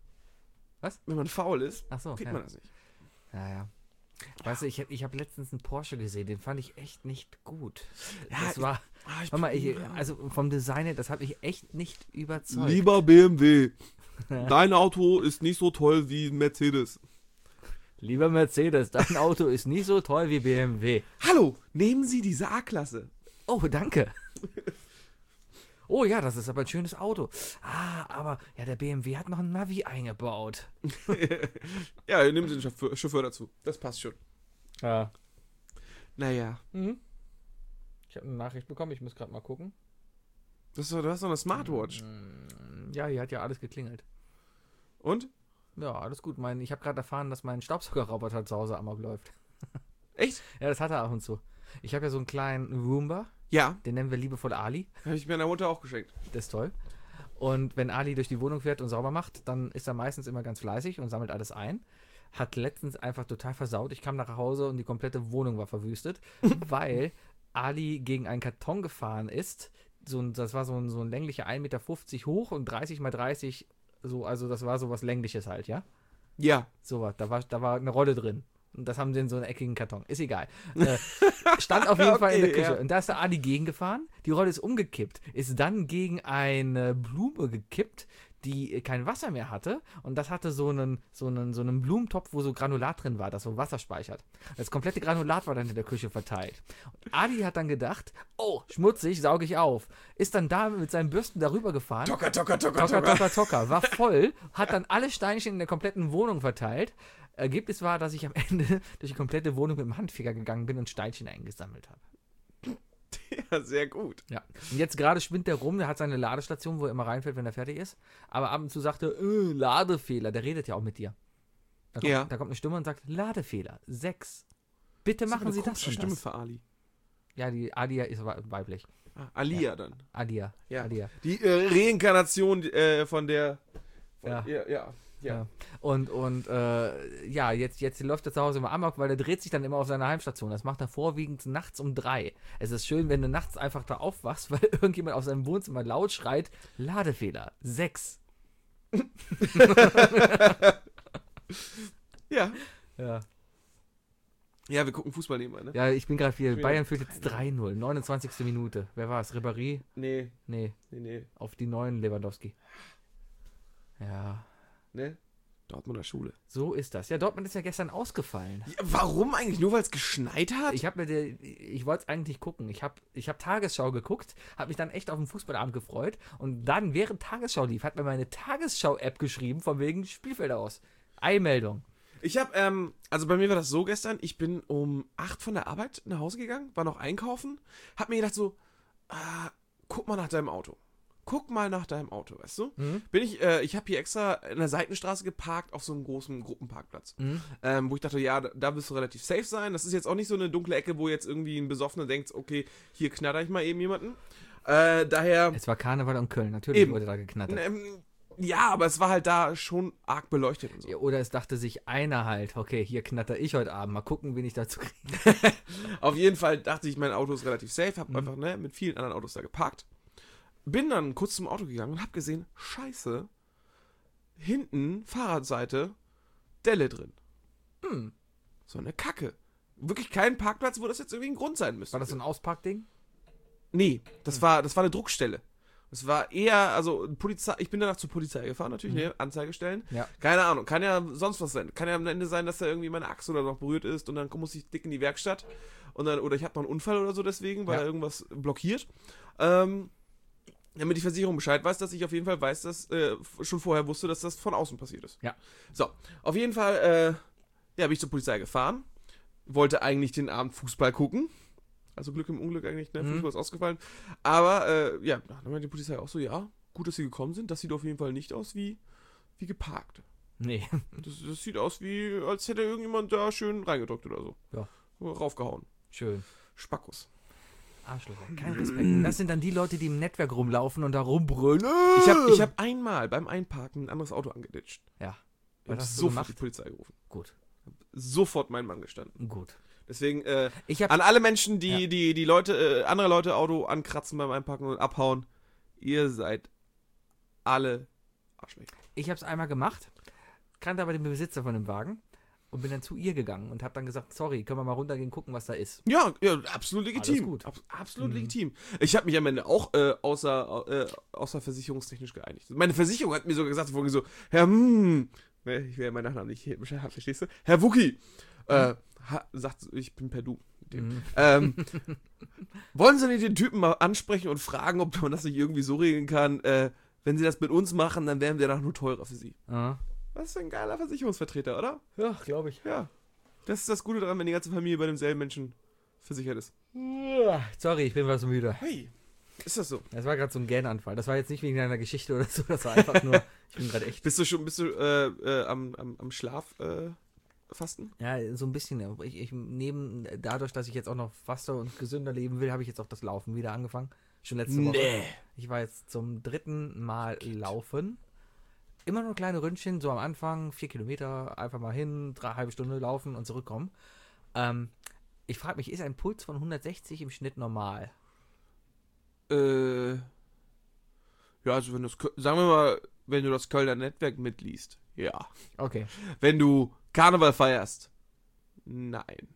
Speaker 3: Was?
Speaker 1: Wenn man faul ist,
Speaker 3: Ach so,
Speaker 1: kriegt man das nicht.
Speaker 3: Ja. Weißt du, ich hab letztens einen Porsche gesehen, den fand ich echt nicht gut.
Speaker 1: Ja,
Speaker 3: Das war, warte mal, also vom Design her, das hat mich echt nicht überzeugt.
Speaker 1: Lieber BMW, dein Auto ist nicht so toll wie Mercedes.
Speaker 3: Lieber Mercedes, dein Auto ist nicht so toll wie BMW.
Speaker 1: Hallo, nehmen Sie diese A-Klasse.
Speaker 3: Oh, danke. Oh ja, das ist aber ein schönes Auto. Aber ja, der BMW hat noch ein Navi eingebaut.
Speaker 1: Ja, nehmen Sie den Chauffeur dazu. Das passt schon.
Speaker 3: Ja.
Speaker 1: Naja.
Speaker 3: Ich habe eine Nachricht bekommen, ich muss gerade mal gucken.
Speaker 1: Du hast doch eine Smartwatch.
Speaker 3: Ja, hier hat ja alles geklingelt.
Speaker 1: Und?
Speaker 3: Ja, alles gut. Ich habe gerade erfahren, dass mein Staubsaugerroboter zu Hause amok läuft.
Speaker 1: Echt?
Speaker 3: Ja, das hat er ab und zu. Ich habe ja so einen kleinen Roomba,
Speaker 1: Ja,
Speaker 3: den nennen wir liebevoll Ali.
Speaker 1: habe ich meiner Mutter auch geschenkt.
Speaker 3: Das ist toll. Und wenn Ali durch die Wohnung fährt und sauber macht, dann ist er meistens immer ganz fleißig und sammelt alles ein. Hat letztens einfach total versaut. Ich kam nach Hause und die komplette Wohnung war verwüstet, weil Ali gegen einen Karton gefahren ist. Das war so ein länglicher 1,50 Meter hoch und 30 mal 30, so, also das war so was Längliches halt, ja?
Speaker 1: Ja.
Speaker 3: So was, da war eine Rolle drin. Und das haben sie in so einem eckigen Karton. Ist egal. Stand auf jeden Fall in der Küche.
Speaker 1: Ja.
Speaker 3: Und da ist der Ali gegengefahren. Die Rolle ist umgekippt. Ist dann gegen eine Blume gekippt, die kein Wasser mehr hatte und das hatte so einen Blumentopf, wo so Granulat drin war, das so Wasser speichert. Das komplette Granulat war dann in der Küche verteilt. Und Adi hat dann gedacht, oh, schmutzig, sauge ich auf. Ist dann da mit seinen Bürsten darüber gefahren. Tocker, war voll, hat dann alle Steinchen in der kompletten Wohnung verteilt. Ergebnis war, dass ich am Ende durch die komplette Wohnung mit dem Handfeger gegangen bin und Steinchen eingesammelt habe.
Speaker 1: Ja, sehr gut.
Speaker 3: Ja. Und jetzt gerade spinnt der rum, der hat seine Ladestation, wo er immer reinfällt, wenn er fertig ist. Aber ab und zu sagt er, Ladefehler. Der redet ja auch mit dir. Da kommt eine Stimme und sagt, Ladefehler, 6. Bitte machen Sie das.
Speaker 1: Stimme für Ali.
Speaker 3: Ja, die Adia ist weiblich.
Speaker 1: Alia dann.
Speaker 3: Adia.
Speaker 1: Ja.
Speaker 3: Adia.
Speaker 1: Die Reinkarnation von der...
Speaker 3: Ja. Und jetzt läuft er zu Hause immer amok, weil er dreht sich dann immer auf seiner Heimstation. Das macht er vorwiegend nachts um 3. Es ist schön, wenn du nachts einfach da aufwachst, weil irgendjemand aus seinem Wohnzimmer laut schreit, Ladefehler, 6.
Speaker 1: Ja.
Speaker 3: Ja.
Speaker 1: Ja, wir gucken Fußball nebenbei, ne?
Speaker 3: Ja, ich bin gerade hier. Bayern führt jetzt 3-0. 29. Minute. Wer war es? Ribéry?
Speaker 1: Nee.
Speaker 3: Nee. Auf die neuen Lewandowski. Ja.
Speaker 1: Ne? Dortmunder Schule.
Speaker 3: So ist das. Ja, Dortmund ist ja gestern ausgefallen.
Speaker 1: Ja, warum eigentlich? Nur weil es geschneit hat?
Speaker 3: Ich wollte es eigentlich gucken. Ich hab Tagesschau geguckt, habe mich dann echt auf den Fußballabend gefreut und dann, während Tagesschau lief, hat mir meine Tagesschau-App geschrieben, von wegen Spielfelder aus. Eilmeldung.
Speaker 1: Ich habe, also bei mir war das so gestern, ich bin um 8 von der Arbeit nach Hause gegangen, war noch einkaufen, hab mir gedacht so, guck mal nach deinem Auto. Weißt du?
Speaker 3: Mhm.
Speaker 1: Ich habe hier extra in der Seitenstraße geparkt auf so einem großen Gruppenparkplatz. Wo ich dachte, ja, da wirst du relativ safe sein. Das ist jetzt auch nicht so eine dunkle Ecke, wo jetzt irgendwie ein Besoffener denkt, okay, hier knatter ich mal eben jemanden. Daher...
Speaker 3: Es war Karneval in Köln, natürlich
Speaker 1: eben.
Speaker 3: wurde da geknattert.
Speaker 1: Ja, aber es war halt da schon arg beleuchtet und so.
Speaker 3: Ja, oder es dachte sich einer halt, okay, hier knatter ich heute Abend, mal gucken, wen ich dazu kriege.
Speaker 1: Auf jeden Fall dachte ich, mein Auto ist relativ safe, hab einfach mit vielen anderen Autos da geparkt. Bin dann kurz zum Auto gegangen und hab gesehen, scheiße, hinten, Fahrradseite, Delle drin. So eine Kacke. Wirklich kein Parkplatz, wo das jetzt irgendwie ein Grund sein müsste.
Speaker 3: War das so ein Ausparkding?
Speaker 1: Nee, das war eine Druckstelle. Es war eher, also Polizei, ich bin danach zur Polizei gefahren, natürlich, ne, Anzeige stellen.
Speaker 3: Ja.
Speaker 1: Keine Ahnung, kann ja sonst was sein. Kann ja am Ende sein, dass da irgendwie meine Achse oder noch berührt ist und dann muss ich dick in die Werkstatt. Und dann, oder ich habe noch einen Unfall oder so deswegen, weil da irgendwas blockiert. Damit die Versicherung Bescheid weiß, dass ich auf jeden Fall weiß, dass schon vorher wusste, dass das von außen passiert ist.
Speaker 3: Ja.
Speaker 1: So, auf jeden Fall bin ich zur Polizei gefahren, wollte eigentlich den Abend Fußball gucken. Also Glück im Unglück eigentlich, ne? Fußball ist ausgefallen. Aber, dann meinte die Polizei auch so, ja, gut, dass sie gekommen sind. Das sieht auf jeden Fall nicht aus wie geparkt.
Speaker 3: Nee.
Speaker 1: Das sieht aus wie, als hätte irgendjemand da schön reingedrückt oder so.
Speaker 3: Ja.
Speaker 1: Raufgehauen.
Speaker 3: Schön.
Speaker 1: Spackos.
Speaker 3: Arschlöcher. Kein Respekt. Das sind dann die Leute, die im Netzwerk rumlaufen und da rumbrüllen.
Speaker 1: Ich hab einmal beim Einparken ein anderes Auto angeditscht.
Speaker 3: Ja.
Speaker 1: Ich hab sofort die Polizei gerufen.
Speaker 3: Gut.
Speaker 1: Sofort mein Mann gestanden.
Speaker 3: Gut.
Speaker 1: Deswegen, an alle Menschen, die Leute, andere Leute Auto ankratzen beim Einparken und abhauen, ihr seid alle Arschlöcher.
Speaker 3: Ich hab's einmal gemacht, kannte aber den Besitzer von dem Wagen und bin dann zu ihr gegangen und hab dann gesagt, sorry, können wir mal runtergehen, gucken, was da ist.
Speaker 1: Ja, absolut legitim.
Speaker 3: Alles gut.
Speaker 1: Absolut legitim. Ich habe mich am Ende auch außer versicherungstechnisch geeinigt. Meine Versicherung hat mir sogar gesagt, so, Herr, ne, ich will ja meinen Nachnamen nicht Bescheid haben, verstehst du? Herr Wookie, sagt, ich bin per Du. Wollen Sie nicht den Typen mal ansprechen und fragen, ob man das nicht irgendwie so regeln kann? Wenn Sie das mit uns machen, dann wären wir danach nur teurer für Sie.
Speaker 3: Aha.
Speaker 1: Das ist ein geiler Versicherungsvertreter, oder?
Speaker 3: Ja, glaube ich.
Speaker 1: Ja. Das ist das Gute daran, wenn die ganze Familie bei demselben Menschen versichert ist.
Speaker 3: Sorry, ich bin was müde.
Speaker 1: Hey, ist das so?
Speaker 3: Das war gerade so ein Gähnanfall. Das war jetzt nicht wegen deiner Geschichte oder so, das war einfach nur, ich bin gerade echt...
Speaker 1: Bist du am Schlaf fasten?
Speaker 3: Ja, so ein bisschen. Dadurch, dass ich jetzt auch noch faster und gesünder leben will, habe ich jetzt auch das Laufen wieder angefangen. Schon letzte Woche. Ich war jetzt zum 3. Mal laufen. Immer nur kleine Ründchen, so am Anfang, 4 Kilometer, einfach mal hin, 3,5 Stunden laufen und zurückkommen. Ich frage mich, ist ein Puls von 160 im Schnitt normal?
Speaker 1: Ja, also sagen wir mal, wenn du das Kölner Netzwerk mitliest, ja.
Speaker 3: Okay.
Speaker 1: Wenn du Karneval feierst, nein.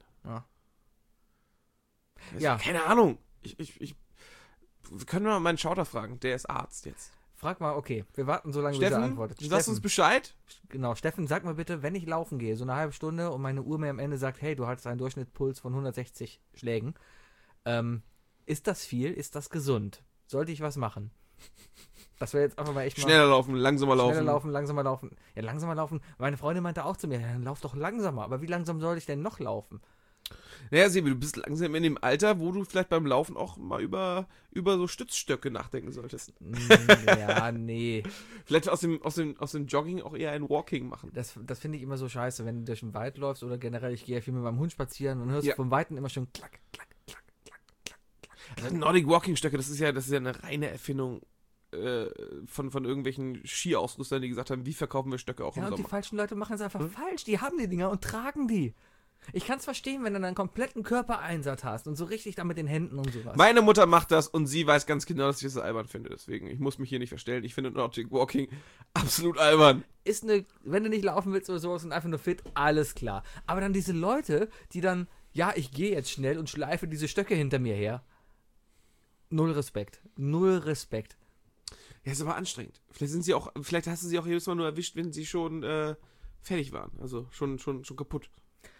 Speaker 3: Ja.
Speaker 1: Keine Ahnung. Wir können mal meinen Schauter fragen, der ist Arzt jetzt.
Speaker 3: Frag mal, okay, wir warten so lange, bis er
Speaker 1: Steffen,
Speaker 3: antwortet.
Speaker 1: du sagst uns Bescheid?
Speaker 3: Genau, Steffen, sag mal bitte, wenn ich laufen gehe, so eine halbe Stunde und meine Uhr mir am Ende sagt, hey, du hattest einen Durchschnittspuls von 160 Schlägen, ist das viel? Ist das gesund? Sollte ich was machen? Das wäre jetzt einfach mal echt mal...
Speaker 1: Schneller laufen, langsamer laufen.
Speaker 3: Schneller laufen, langsamer laufen. Ja, langsamer laufen. Meine Freundin meinte auch zu mir, ja, dann lauf doch langsamer. Aber wie langsam soll ich denn noch laufen?
Speaker 1: Naja, Sebi, du bist langsam in dem Alter, wo du vielleicht beim Laufen auch mal über so Stützstöcke nachdenken solltest.
Speaker 3: Ja, nee.
Speaker 1: Vielleicht aus dem Jogging auch eher ein Walking machen.
Speaker 3: Das finde ich immer so scheiße, wenn du durch den Wald läufst oder generell, ich gehe ja viel mit meinem Hund spazieren und hörst
Speaker 1: Ja.
Speaker 3: vom Weiten immer schon klack, klack, klack.
Speaker 1: Also Nordic Walking Stöcke, das ist ja eine reine Erfindung von irgendwelchen Skiausrüstern, die gesagt haben, wie verkaufen wir Stöcke auch
Speaker 3: Ja,
Speaker 1: im
Speaker 3: und die
Speaker 1: Sommer.
Speaker 3: falschen Leute machen es einfach falsch. Die haben die Dinger und tragen die. Ich kann es verstehen, wenn du einen kompletten Körpereinsatz hast und so richtig da mit den Händen und sowas.
Speaker 1: Meine Mutter macht das und sie weiß ganz genau, dass ich das albern finde. Deswegen, ich muss mich hier nicht verstellen. Ich finde Nordic Walking absolut albern.
Speaker 3: Wenn du nicht laufen willst oder sowas und einfach nur fit, alles klar. Aber dann diese Leute, die dann, ja, ich gehe jetzt schnell und schleife diese Stöcke hinter mir her. Null Respekt. Null Respekt.
Speaker 1: Ja, ist aber anstrengend. Vielleicht hast du sie auch jedes Mal nur erwischt, wenn sie schon fertig waren. Also schon kaputt.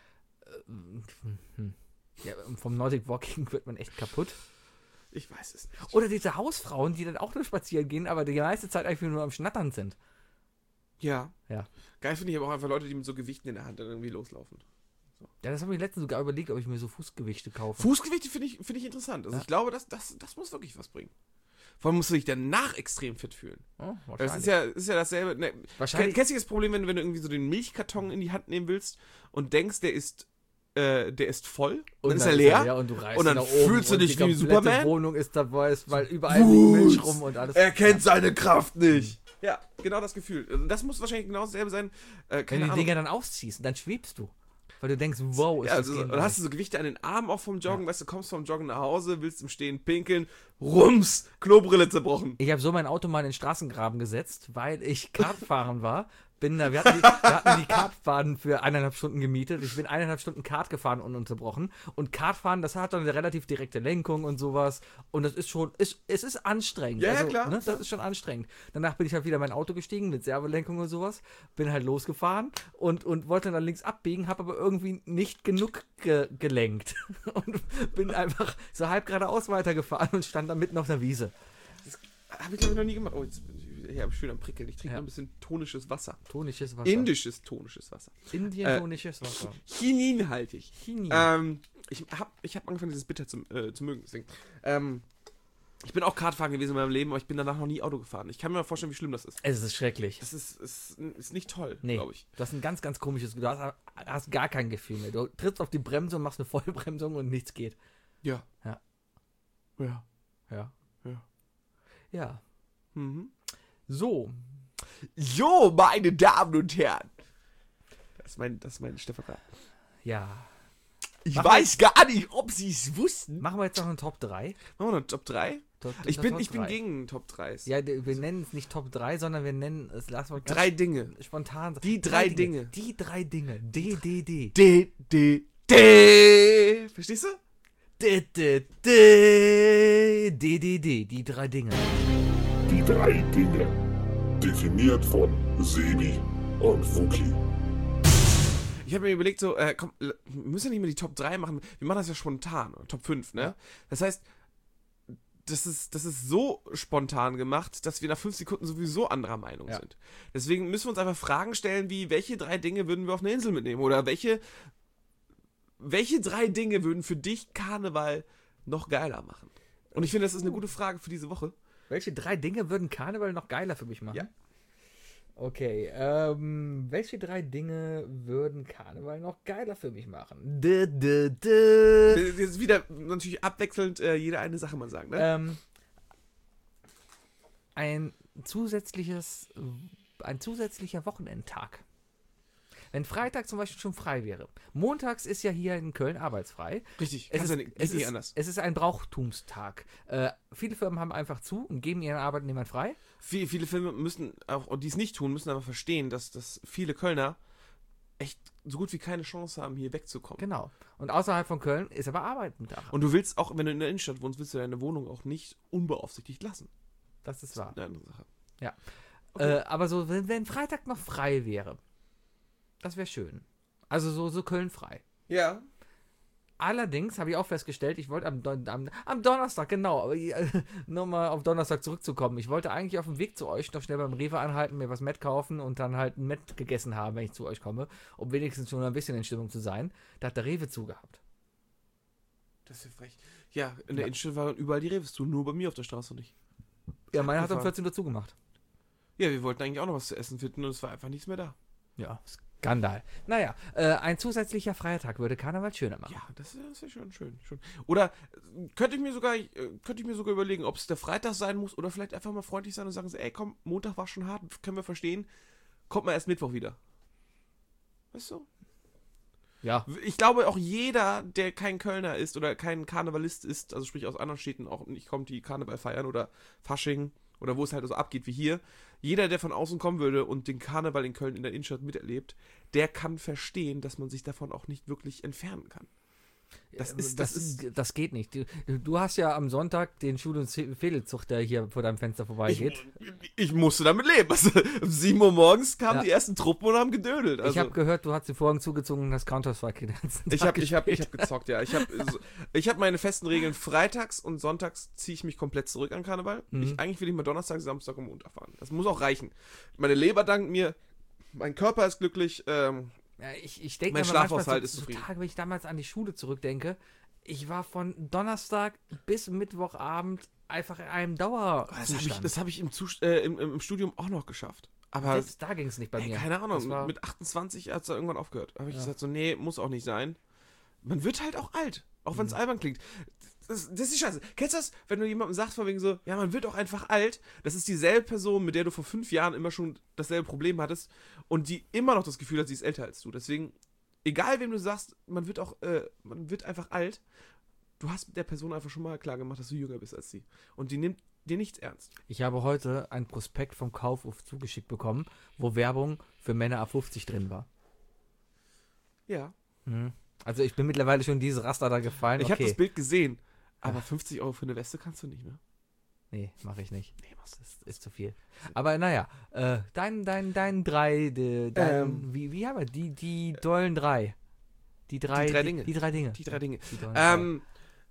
Speaker 3: Ja, vom Nordic Walking wird man echt kaputt.
Speaker 1: Ich weiß es nicht.
Speaker 3: Oder diese Hausfrauen, die dann auch nur spazieren gehen, aber die meiste Zeit einfach nur am Schnattern sind.
Speaker 1: Ja.
Speaker 3: Ja.
Speaker 1: Geil finde ich aber auch einfach Leute, die mit so Gewichten in der Hand dann irgendwie loslaufen.
Speaker 3: Ja, das habe ich letztens sogar überlegt, ob ich mir so Fußgewichte kaufe.
Speaker 1: Fußgewichte finde ich interessant. Also
Speaker 3: Ja.
Speaker 1: ich glaube, das muss wirklich was bringen. Vor allem musst du dich danach extrem fit fühlen.
Speaker 3: Oh,
Speaker 1: Das
Speaker 3: wahrscheinlich.
Speaker 1: ist ja dasselbe. Ne,
Speaker 3: Wahrscheinlich-
Speaker 1: Kennst du das Problem, wenn du irgendwie so den Milchkarton in die Hand nehmen willst und denkst, der ist voll und dann ist er leer
Speaker 3: und, du reißt
Speaker 1: und dann
Speaker 3: ihn nach oben
Speaker 1: fühlst du
Speaker 3: und
Speaker 1: dich
Speaker 3: die
Speaker 1: wie
Speaker 3: komplette
Speaker 1: Superman?
Speaker 3: Wohnung ist dabei, weil überall liegt Milch rum und alles.
Speaker 1: Er kennt seine Kraft nicht. Ja, genau das Gefühl. Und das muss wahrscheinlich genau dasselbe sein.
Speaker 3: Wenn du
Speaker 1: Keine
Speaker 3: die
Speaker 1: Ahnung.
Speaker 3: Dinger dann ausziehst, dann schwebst du. Weil du denkst, wow, ist
Speaker 1: Ja,
Speaker 3: das
Speaker 1: also,
Speaker 3: genial.
Speaker 1: dann hast du so Gewichte an den Armen auch vom Joggen, weißt du, kommst vom Joggen nach Hause, willst im Stehen pinkeln, rums, Klobrille zerbrochen.
Speaker 3: Ich habe so mein Auto mal in den Straßengraben gesetzt, weil ich Kartfahren war. Wir hatten die Kartbahn für 1,5 Stunden gemietet. Ich bin 1,5 Stunden Kart gefahren ununterbrochen. Und Kartfahren, das hat dann eine relativ direkte Lenkung und sowas. Und das ist schon, es ist anstrengend.
Speaker 1: Ja, klar.
Speaker 3: Ne, das ist schon anstrengend. Danach bin ich halt wieder in mein Auto gestiegen mit Servolenkung und sowas. Bin halt losgefahren und wollte dann links abbiegen, habe aber irgendwie nicht genug gelenkt. Und bin einfach so halb geradeaus weitergefahren und stand dann mitten auf der Wiese.
Speaker 1: Habe ich glaube ich noch nie gemacht. Oh, jetzt bin ich schön am Prickeln. Ich trinke noch ein bisschen tonisches Wasser.
Speaker 3: Tonisches Wasser.
Speaker 1: Indisches tonisches Wasser.
Speaker 3: Indien-tonisches Wasser.
Speaker 1: Chininhaltig.
Speaker 3: Chinin.
Speaker 1: Ich hab angefangen, dieses Bitter zu mögen. Deswegen. Ich bin auch Kartfahren gewesen in meinem Leben, aber ich bin danach noch nie Auto gefahren. Ich kann mir mal vorstellen, wie schlimm das ist.
Speaker 3: Es ist schrecklich.
Speaker 1: Das ist nicht toll,
Speaker 3: Nee,
Speaker 1: glaube ich.
Speaker 3: du hast ein ganz, ganz komisches, du hast gar kein Gefühl mehr. Du trittst auf die Bremse und machst eine Vollbremsung und nichts geht.
Speaker 1: Ja.
Speaker 3: Ja.
Speaker 1: Ja.
Speaker 3: Ja.
Speaker 1: Ja.
Speaker 3: Ja.
Speaker 1: Mhm.
Speaker 3: So.
Speaker 1: Jo, meine Damen und Herren. Das ist mein Stefan.
Speaker 3: Ja.
Speaker 1: Ich
Speaker 3: Mach
Speaker 1: weiß gar nicht, ob Sie es wussten.
Speaker 3: Machen wir jetzt noch einen Top 3?
Speaker 1: Machen wir noch einen Top 3? Ich bin gegen Top 3s.
Speaker 3: Ja, wir nennen es nicht Top 3, sondern wir nennen es, lass mal ganz
Speaker 1: 3 Dinge.
Speaker 3: spontan sagen.
Speaker 1: Die drei Dinge.
Speaker 3: Die 3 Dinge. DDD.
Speaker 1: D. Verstehst du?
Speaker 3: DDD. Die 3 Dinge.
Speaker 4: Die 3 Dinge. Definiert von Sebi und Wookie.
Speaker 1: Ich habe mir überlegt, so, komm, wir müssen ja nicht mehr die Top 3 machen. Wir machen das ja spontan. Top 5, ne? Das heißt, das ist so spontan gemacht, dass wir nach 5 Sekunden sowieso anderer Meinung sind. Deswegen müssen wir uns einfach Fragen stellen, wie, welche 3 Dinge würden wir auf eine Insel mitnehmen? Oder welche 3 Dinge würden für dich Karneval noch geiler machen? Und ich finde, das ist eine gute Frage für diese Woche.
Speaker 3: Welche 3 Dinge würden Karneval noch geiler für mich machen?
Speaker 1: Ja.
Speaker 3: Okay, welche 3 Dinge würden Karneval noch geiler für mich machen?
Speaker 1: Jetzt wieder natürlich abwechselnd jeder eine Sache mal sagen, ne?
Speaker 3: Ein zusätzlicher Wochenendtag. Wenn Freitag zum Beispiel schon frei wäre. Montags ist ja hier in Köln arbeitsfrei.
Speaker 1: Richtig,
Speaker 3: Es
Speaker 1: geht nicht anders.
Speaker 3: es ist ein Brauchtumstag. Viele Firmen haben einfach zu und geben ihren Arbeitnehmern frei.
Speaker 1: Viele Filme müssen, auch die es nicht tun, müssen aber verstehen, dass viele Kölner echt so gut wie keine Chance haben, hier wegzukommen.
Speaker 3: Genau. Und außerhalb von Köln ist aber Arbeitentag.
Speaker 1: Und du willst auch, wenn du in der Innenstadt wohnst, willst du deine Wohnung auch nicht unbeaufsichtigt lassen.
Speaker 3: Das ist wahr.
Speaker 1: Eine andere Sache.
Speaker 3: Ja.
Speaker 1: Okay.
Speaker 3: Aber so, wenn Freitag noch frei wäre, das wäre schön. Also so Köln frei.
Speaker 1: Ja.
Speaker 3: Allerdings habe ich auch festgestellt, ich wollte am Donnerstag, genau, nochmal auf Donnerstag zurückzukommen. Ich wollte eigentlich auf dem Weg zu euch noch schnell beim Rewe anhalten, mir was Met kaufen und dann halt ein Met gegessen haben, wenn ich zu euch komme, um wenigstens schon ein bisschen in Stimmung zu sein. Da hat der Rewe zugehabt.
Speaker 1: Das ist ja frech. Ja, in der Innenstadt waren überall die Reves zu, nur bei mir auf der Straße nicht.
Speaker 3: Ja, meine hat um
Speaker 1: Abgefahren.
Speaker 3: 14 Uhr zugemacht.
Speaker 1: Ja, wir wollten eigentlich auch noch was zu essen finden und es war einfach nichts mehr da.
Speaker 3: Ja, Skandal. Naja, ein zusätzlicher Feiertag würde Karneval schöner machen.
Speaker 1: Ja, das wäre schon schön. Oder könnte ich mir sogar überlegen, ob es der Freitag sein muss oder vielleicht einfach mal freundlich sein und sagen so, ey komm, Montag war schon hart, können wir verstehen, kommt mal erst Mittwoch wieder. Weißt du?
Speaker 3: Ja.
Speaker 1: Ich glaube auch jeder, der kein Kölner ist oder kein Karnevalist ist, also sprich aus anderen Städten auch nicht kommt, die Karneval feiern oder Fasching oder wo es halt so abgeht wie hier, jeder, der von außen kommen würde und den Karneval in Köln in der Innenstadt miterlebt, der kann verstehen, dass man sich davon auch nicht wirklich entfernen kann. Das
Speaker 3: geht nicht. Du hast ja am Sonntag den Schul- und Fädelzug, der hier vor deinem Fenster vorbeigeht.
Speaker 1: Ich musste damit leben. Also, um 7 Uhr morgens kamen die ersten Truppen und haben gedödelt. Also,
Speaker 3: ich habe gehört, du hast die Vorhang zugezogen und hast Counter-Strike den ganzen
Speaker 1: Ich
Speaker 3: Tag
Speaker 1: habe
Speaker 3: gespielt.
Speaker 1: gezockt, ja. Ich hab meine festen Regeln. Freitags und sonntags ziehe ich mich komplett zurück an Karneval. Eigentlich will ich mal Donnerstag, Samstag und Montag fahren. Das muss auch reichen. Meine Leber dankt mir, mein Körper ist glücklich.
Speaker 3: Ja, ich denke
Speaker 1: mein
Speaker 3: mir
Speaker 1: Schlafhaushalt
Speaker 3: manchmal
Speaker 1: ist
Speaker 3: so
Speaker 1: zufrieden.
Speaker 3: Tage, wenn ich damals an die Schule zurückdenke, ich war von Donnerstag bis Mittwochabend einfach in einem Dauerzustand.
Speaker 1: Das hab ich im Studium auch noch geschafft. Aber
Speaker 3: Selbst da ging es nicht bei mir.
Speaker 1: keine Ahnung,
Speaker 3: Das war-
Speaker 1: mit 28 hat es irgendwann aufgehört. Da habe ich gesagt, so, nee, muss auch nicht sein. Man wird halt auch alt, auch wenn es albern klingt. Das ist die Scheiße. Kennst du das, wenn du jemandem sagst, von wegen so, ja, man wird auch einfach alt, das ist dieselbe Person, mit der du vor 5 Jahren immer schon dasselbe Problem hattest und die immer noch das Gefühl hat, sie ist älter als du. Deswegen, egal wem du sagst, man wird einfach alt, du hast der Person einfach schon mal klar gemacht, dass du jünger bist als sie. Und die nimmt dir nichts ernst.
Speaker 3: Ich habe heute ein Prospekt vom Kaufhof zugeschickt bekommen, wo Werbung für Männer ab 50 drin war.
Speaker 1: Ja.
Speaker 3: Also ich bin mittlerweile schon in diese Raster da gefallen.
Speaker 1: Ich habe das Bild gesehen, aber
Speaker 3: Ja.
Speaker 1: 50 Euro für eine Weste kannst du nicht, ne?
Speaker 3: Nee, mache ich nicht.
Speaker 1: Nee, machst du.
Speaker 3: Das ist zu viel. Aber naja, dein drei, wie haben wir? Die dollen drei. Die drei
Speaker 1: Dinge.
Speaker 3: Die drei Dinge.
Speaker 1: Die 3 Dinge.
Speaker 3: Die dollen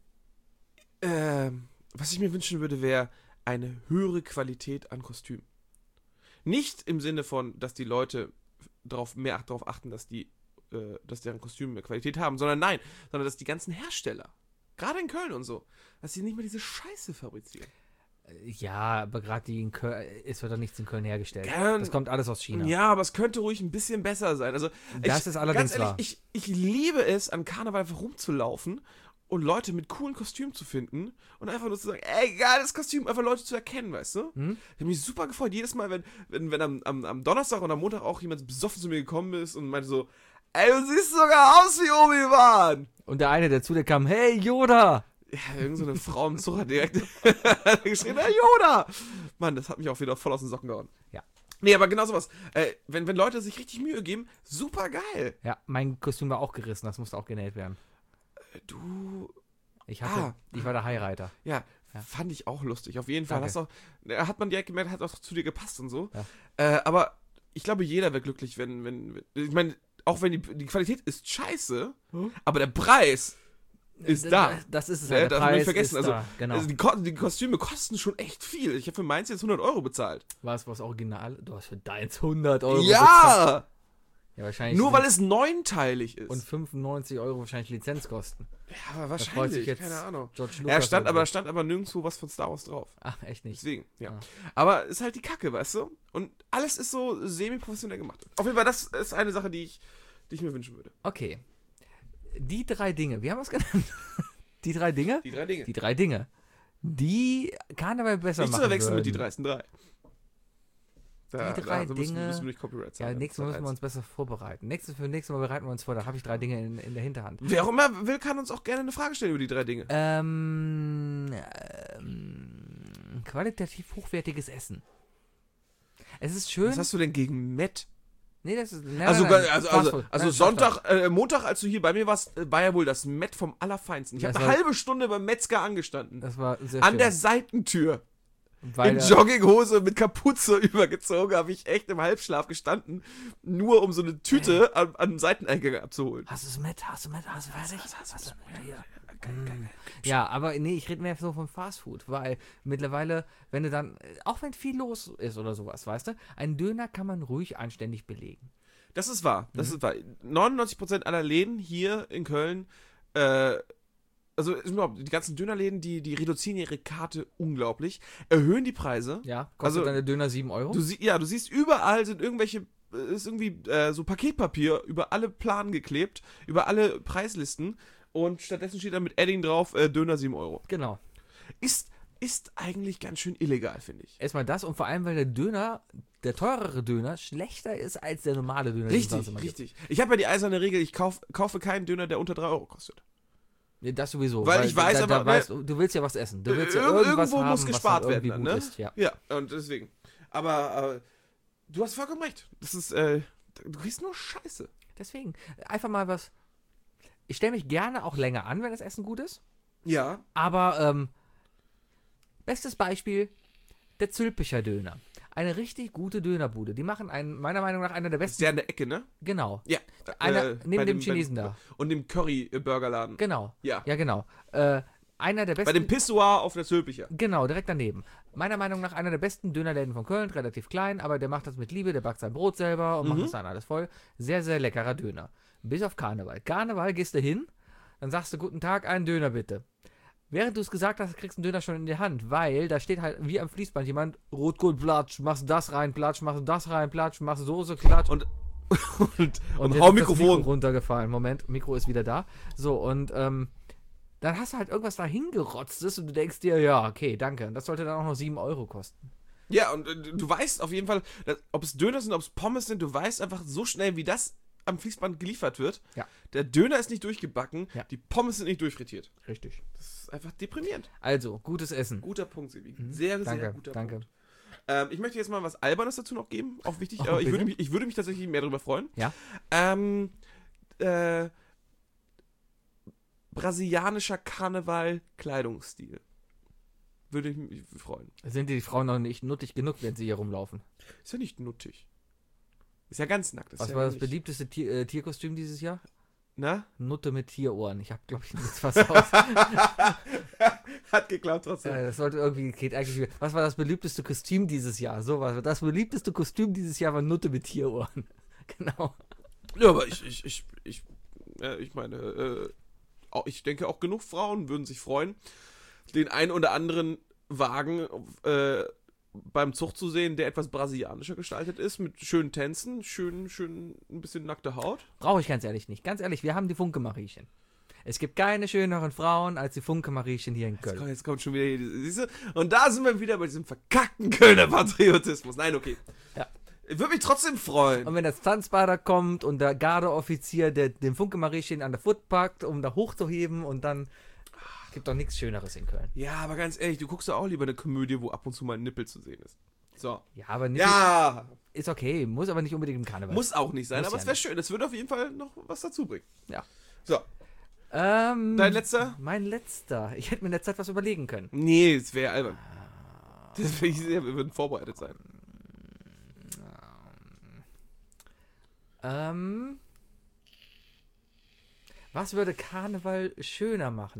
Speaker 3: drei.
Speaker 1: Was ich mir wünschen würde, wäre eine höhere Qualität an Kostümen. Nicht im Sinne von, dass die Leute mehr darauf achten, dass deren Kostüme mehr Qualität haben, sondern dass die ganzen Hersteller, gerade in Köln und so, dass sie nicht mehr diese Scheiße fabrizieren.
Speaker 3: Ja, aber gerade die in Köln, es wird doch nichts in Köln hergestellt.
Speaker 1: Gern.
Speaker 3: Das kommt alles aus China.
Speaker 1: Ja, aber es könnte ruhig ein bisschen besser sein. Also,
Speaker 3: Das ist allerdings
Speaker 1: ganz ehrlich,
Speaker 3: wahr.
Speaker 1: ich liebe es, an Karneval einfach rumzulaufen und Leute mit coolen Kostümen zu finden und einfach nur zu sagen, ey, geiles Kostüm, einfach Leute zu erkennen, weißt du? Ich habe mich super gefreut. Jedes Mal, wenn am Donnerstag oder am Montag auch jemand besoffen zu mir gekommen ist und meinte so, ey, du siehst sogar aus wie Obi-Wan.
Speaker 3: Und der eine, der zu dir kam, hey Yoda!
Speaker 1: Ja, irgend so eine Frau im Zug hat direkt geschrien, hey Yoda! Mann, das hat mich auch wieder voll aus den Socken gehauen.
Speaker 3: Ja.
Speaker 1: Nee, aber genau sowas. Wenn Leute sich richtig Mühe geben, super geil.
Speaker 3: Ja, mein Kostüm war auch gerissen, das musste auch genäht werden.
Speaker 1: Du,
Speaker 3: Ich war der Highreiter.
Speaker 1: ja, fand ich auch lustig. Auf jeden Fall.
Speaker 3: Danke.
Speaker 1: Hat man direkt gemerkt, hat auch zu dir gepasst und so.
Speaker 3: Ja.
Speaker 1: Aber ich glaube, jeder wäre glücklich, wenn ich meine, auch wenn die Qualität ist scheiße, aber der Preis ist da.
Speaker 3: Das ist es
Speaker 1: Ja,
Speaker 3: ja, der
Speaker 1: darf man nicht
Speaker 3: Preis
Speaker 1: vergessen.
Speaker 3: ist
Speaker 1: Also,
Speaker 3: da. Genau.
Speaker 1: also die Kostüme kosten schon echt viel. Ich habe für meins jetzt 100 Euro bezahlt.
Speaker 3: War es was Original? Du hast für deins 100 Euro bezahlt.
Speaker 1: Ja!
Speaker 3: Ja, wahrscheinlich.
Speaker 1: Nur weil es 9-teilig ist.
Speaker 3: Und 95 Euro wahrscheinlich Lizenzkosten.
Speaker 1: ja, aber
Speaker 3: Da freut sich
Speaker 1: wahrscheinlich,
Speaker 3: jetzt
Speaker 1: keine Ahnung.
Speaker 3: George
Speaker 1: Ja,
Speaker 3: Lucas
Speaker 1: stand
Speaker 3: oder
Speaker 1: aber nirgendwo was von Star Wars drauf.
Speaker 3: Ach, echt nicht.
Speaker 1: Deswegen, ja.
Speaker 3: Ah.
Speaker 1: Aber ist halt die Kacke, weißt du? Und alles ist so semi-professionell gemacht. Auf jeden Fall, das ist eine Sache, die ich mir wünschen würde.
Speaker 3: Okay. Die 3 Dinge. Wie haben wir es genannt? Die 3 Dinge?
Speaker 1: Die 3 Dinge.
Speaker 3: Die 3 Dinge. Die Karneval besser
Speaker 1: Nicht zu
Speaker 3: machen
Speaker 1: verwechseln mit die
Speaker 3: würden.
Speaker 1: dreisten 3.
Speaker 3: Die 3
Speaker 1: müssen
Speaker 3: Dinge.
Speaker 1: wir durch Copyright
Speaker 3: Ja,
Speaker 1: sein.
Speaker 3: nächstes Mal müssen wir uns besser vorbereiten. Für nächstes Mal bereiten wir uns vor. Da habe ich 3 Dinge in der Hinterhand.
Speaker 1: Wer auch immer will, kann uns auch gerne eine Frage stellen über die 3 Dinge.
Speaker 3: Qualitativ hochwertiges Essen. Es ist schön.
Speaker 1: Was hast du denn gegen Met?
Speaker 3: Nee, das ist. Nein,
Speaker 1: Also,
Speaker 3: nein,
Speaker 1: also
Speaker 3: Fast Food. Nein,
Speaker 1: Sonntag, Montag, als du hier bei mir warst, war ja wohl das Met vom Allerfeinsten. Ich
Speaker 3: Das
Speaker 1: habe eine
Speaker 3: war-
Speaker 1: halbe Stunde beim Metzger angestanden.
Speaker 3: Das war sehr
Speaker 1: An
Speaker 3: schön.
Speaker 1: der Seitentür.
Speaker 3: Weil
Speaker 1: in Jogginghose mit Kapuze übergezogen, habe ich echt im Halbschlaf gestanden, nur um so eine Tüte am Seiteneingang abzuholen.
Speaker 3: Hast du es mit? Hast du fertig? Ja, aber nee, ich rede mehr so von Fastfood, weil mittlerweile, wenn du dann, auch wenn viel los ist oder sowas, weißt du, einen Döner kann man ruhig anständig belegen.
Speaker 1: Das ist wahr. 99% aller Läden hier in Köln, also überhaupt, die ganzen Dönerläden, die reduzieren ihre Karte unglaublich, erhöhen die Preise.
Speaker 3: Ja, kostet deine Döner 7 Euro?
Speaker 1: Du siehst überall sind ist irgendwie so Paketpapier über alle Planen geklebt, über alle Preislisten und stattdessen steht da mit Edding drauf, Döner 7 Euro.
Speaker 3: Genau.
Speaker 1: Ist eigentlich ganz schön illegal, finde ich.
Speaker 3: Erstmal das und vor allem, weil der Döner, der teurere Döner, schlechter ist als der normale Döner. den es sonst immer
Speaker 1: Richtig. Ich habe ja die eiserne Regel, ich kaufe keinen Döner, der unter 3 Euro kostet.
Speaker 3: gibt. Ja, das sowieso.
Speaker 1: Weil ich weiß aber,
Speaker 3: du willst ja was essen. Du willst ja irgendwas
Speaker 1: irgendwo
Speaker 3: haben,
Speaker 1: muss gespart
Speaker 3: was
Speaker 1: werden,
Speaker 3: irgendwie
Speaker 1: ne?
Speaker 3: gut ist. Ja.
Speaker 1: Ja, und deswegen. Aber du hast vollkommen recht. Das ist, du kriegst nur Scheiße.
Speaker 3: Deswegen, einfach mal was. Ich stelle mich gerne auch länger an, wenn das Essen gut ist.
Speaker 1: Ja.
Speaker 3: Aber, bestes Beispiel, der Zülpicher Döner. Eine richtig gute Dönerbude. Die machen meiner Meinung nach einer der
Speaker 1: Das ist
Speaker 3: besten.
Speaker 1: ja an der Ecke, ne?
Speaker 3: Genau.
Speaker 1: Ja.
Speaker 3: Neben
Speaker 1: bei
Speaker 3: dem Chinesen
Speaker 1: bei,
Speaker 3: da.
Speaker 1: Und dem Curry-Burgerladen.
Speaker 3: Genau.
Speaker 1: Ja.
Speaker 3: Ja, genau. Einer der besten.
Speaker 1: Bei dem Pissoir auf der Zülpicher.
Speaker 3: Genau, direkt daneben. Meiner Meinung nach einer der besten Dönerläden von Köln, relativ klein, aber der macht das mit Liebe, der backt sein Brot selber und macht das dann alles voll. Sehr, sehr leckerer Döner. Bis auf Karneval. Karneval gehst du hin, dann sagst du, guten Tag, einen Döner bitte. Während du es gesagt hast, kriegst du einen Döner schon in die Hand, weil da steht halt wie am Fließband jemand, Rotkohl, Platsch, machst das rein, Platsch, machst das rein, Platsch, machst Soße, Klatsch.
Speaker 1: Und
Speaker 3: jetzt
Speaker 1: hau
Speaker 3: ist das Mikro
Speaker 1: Mikrofon.
Speaker 3: runtergefallen. Moment, Mikro ist wieder da. So, und dann hast du halt irgendwas da hingerotztes und du denkst dir, ja, okay, danke. Und das sollte dann auch noch 7 Euro kosten.
Speaker 1: Ja, und du weißt auf jeden Fall, ob es Döner sind, ob es Pommes sind, du weißt einfach so schnell, wie das am Fließband geliefert wird.
Speaker 3: Ja.
Speaker 1: Der Döner ist nicht durchgebacken,
Speaker 3: Ja.
Speaker 1: die Pommes sind nicht durchfrittiert.
Speaker 3: Richtig.
Speaker 1: Das ist einfach deprimierend.
Speaker 3: Also, gutes Essen.
Speaker 1: Guter Punkt, Sebi. Sehr,
Speaker 3: Danke,
Speaker 1: sehr guter
Speaker 3: danke.
Speaker 1: Punkt. Ich möchte jetzt mal was Albernes dazu noch geben. Auch wichtig.
Speaker 3: Oh,
Speaker 1: ich
Speaker 3: bitte?
Speaker 1: würde mich tatsächlich mehr darüber freuen.
Speaker 3: Ja.
Speaker 1: Brasilianischer Karneval-Kleidungsstil. Würde ich mich freuen.
Speaker 3: Sind die Frauen noch nicht nuttig genug, wenn sie hier rumlaufen?
Speaker 1: Ist ja nicht nuttig. Ist ja ganz nackt.
Speaker 3: Was war das beliebteste Tierkostüm dieses Jahr?
Speaker 1: Na?
Speaker 3: Nutte mit Tierohren. Ich habe, glaube ich, nichts was aus.
Speaker 1: Hat geklappt trotzdem.
Speaker 3: Das sollte irgendwie, geht eigentlich. Was war das beliebteste Kostüm dieses Jahr? So was. Das beliebteste Kostüm dieses Jahr war Nutte mit Tierohren. Genau.
Speaker 1: Ja, aber ich meine, ich denke auch genug Frauen würden sich freuen, den einen oder anderen Wagen beim Zug zu sehen, der etwas brasilianischer gestaltet ist, mit schönen Tänzen, schön ein bisschen nackte Haut.
Speaker 3: Brauche ich ganz ehrlich nicht. Ganz ehrlich, wir haben die Funke-Mariechen. Es gibt keine schöneren Frauen als die Funke-Mariechen hier in Köln.
Speaker 1: Jetzt kommt schon wieder hier, siehst du? Und da sind wir wieder bei diesem verkackten Kölner Patriotismus. Nein, okay.
Speaker 3: Ja.
Speaker 1: Ich würde mich trotzdem freuen.
Speaker 3: Und wenn das Tanzbader kommt und der Gardeoffizier den Funke-Mariechen an der Foot packt, um da hochzuheben und dann gibt doch nichts Schöneres in Köln.
Speaker 1: Ja, aber ganz ehrlich, du guckst ja auch lieber eine Komödie, wo ab und zu mal ein Nippel zu sehen ist. So.
Speaker 3: Ja, aber nicht.
Speaker 1: Ja,
Speaker 3: Ist okay, muss aber nicht unbedingt im Karneval.
Speaker 1: muss auch nicht sein,
Speaker 3: Muss
Speaker 1: aber
Speaker 3: ja
Speaker 1: es wäre
Speaker 3: nicht.
Speaker 1: schön. Das würde auf jeden Fall noch was dazu bringen.
Speaker 3: Ja.
Speaker 1: So, dein letzter?
Speaker 3: Mein letzter. Ich hätte mir in der Zeit was überlegen können.
Speaker 1: Nee, es wäre albern. Das wär ich sehr, wir würden vorbereitet sein.
Speaker 3: Was würde Karneval schöner machen?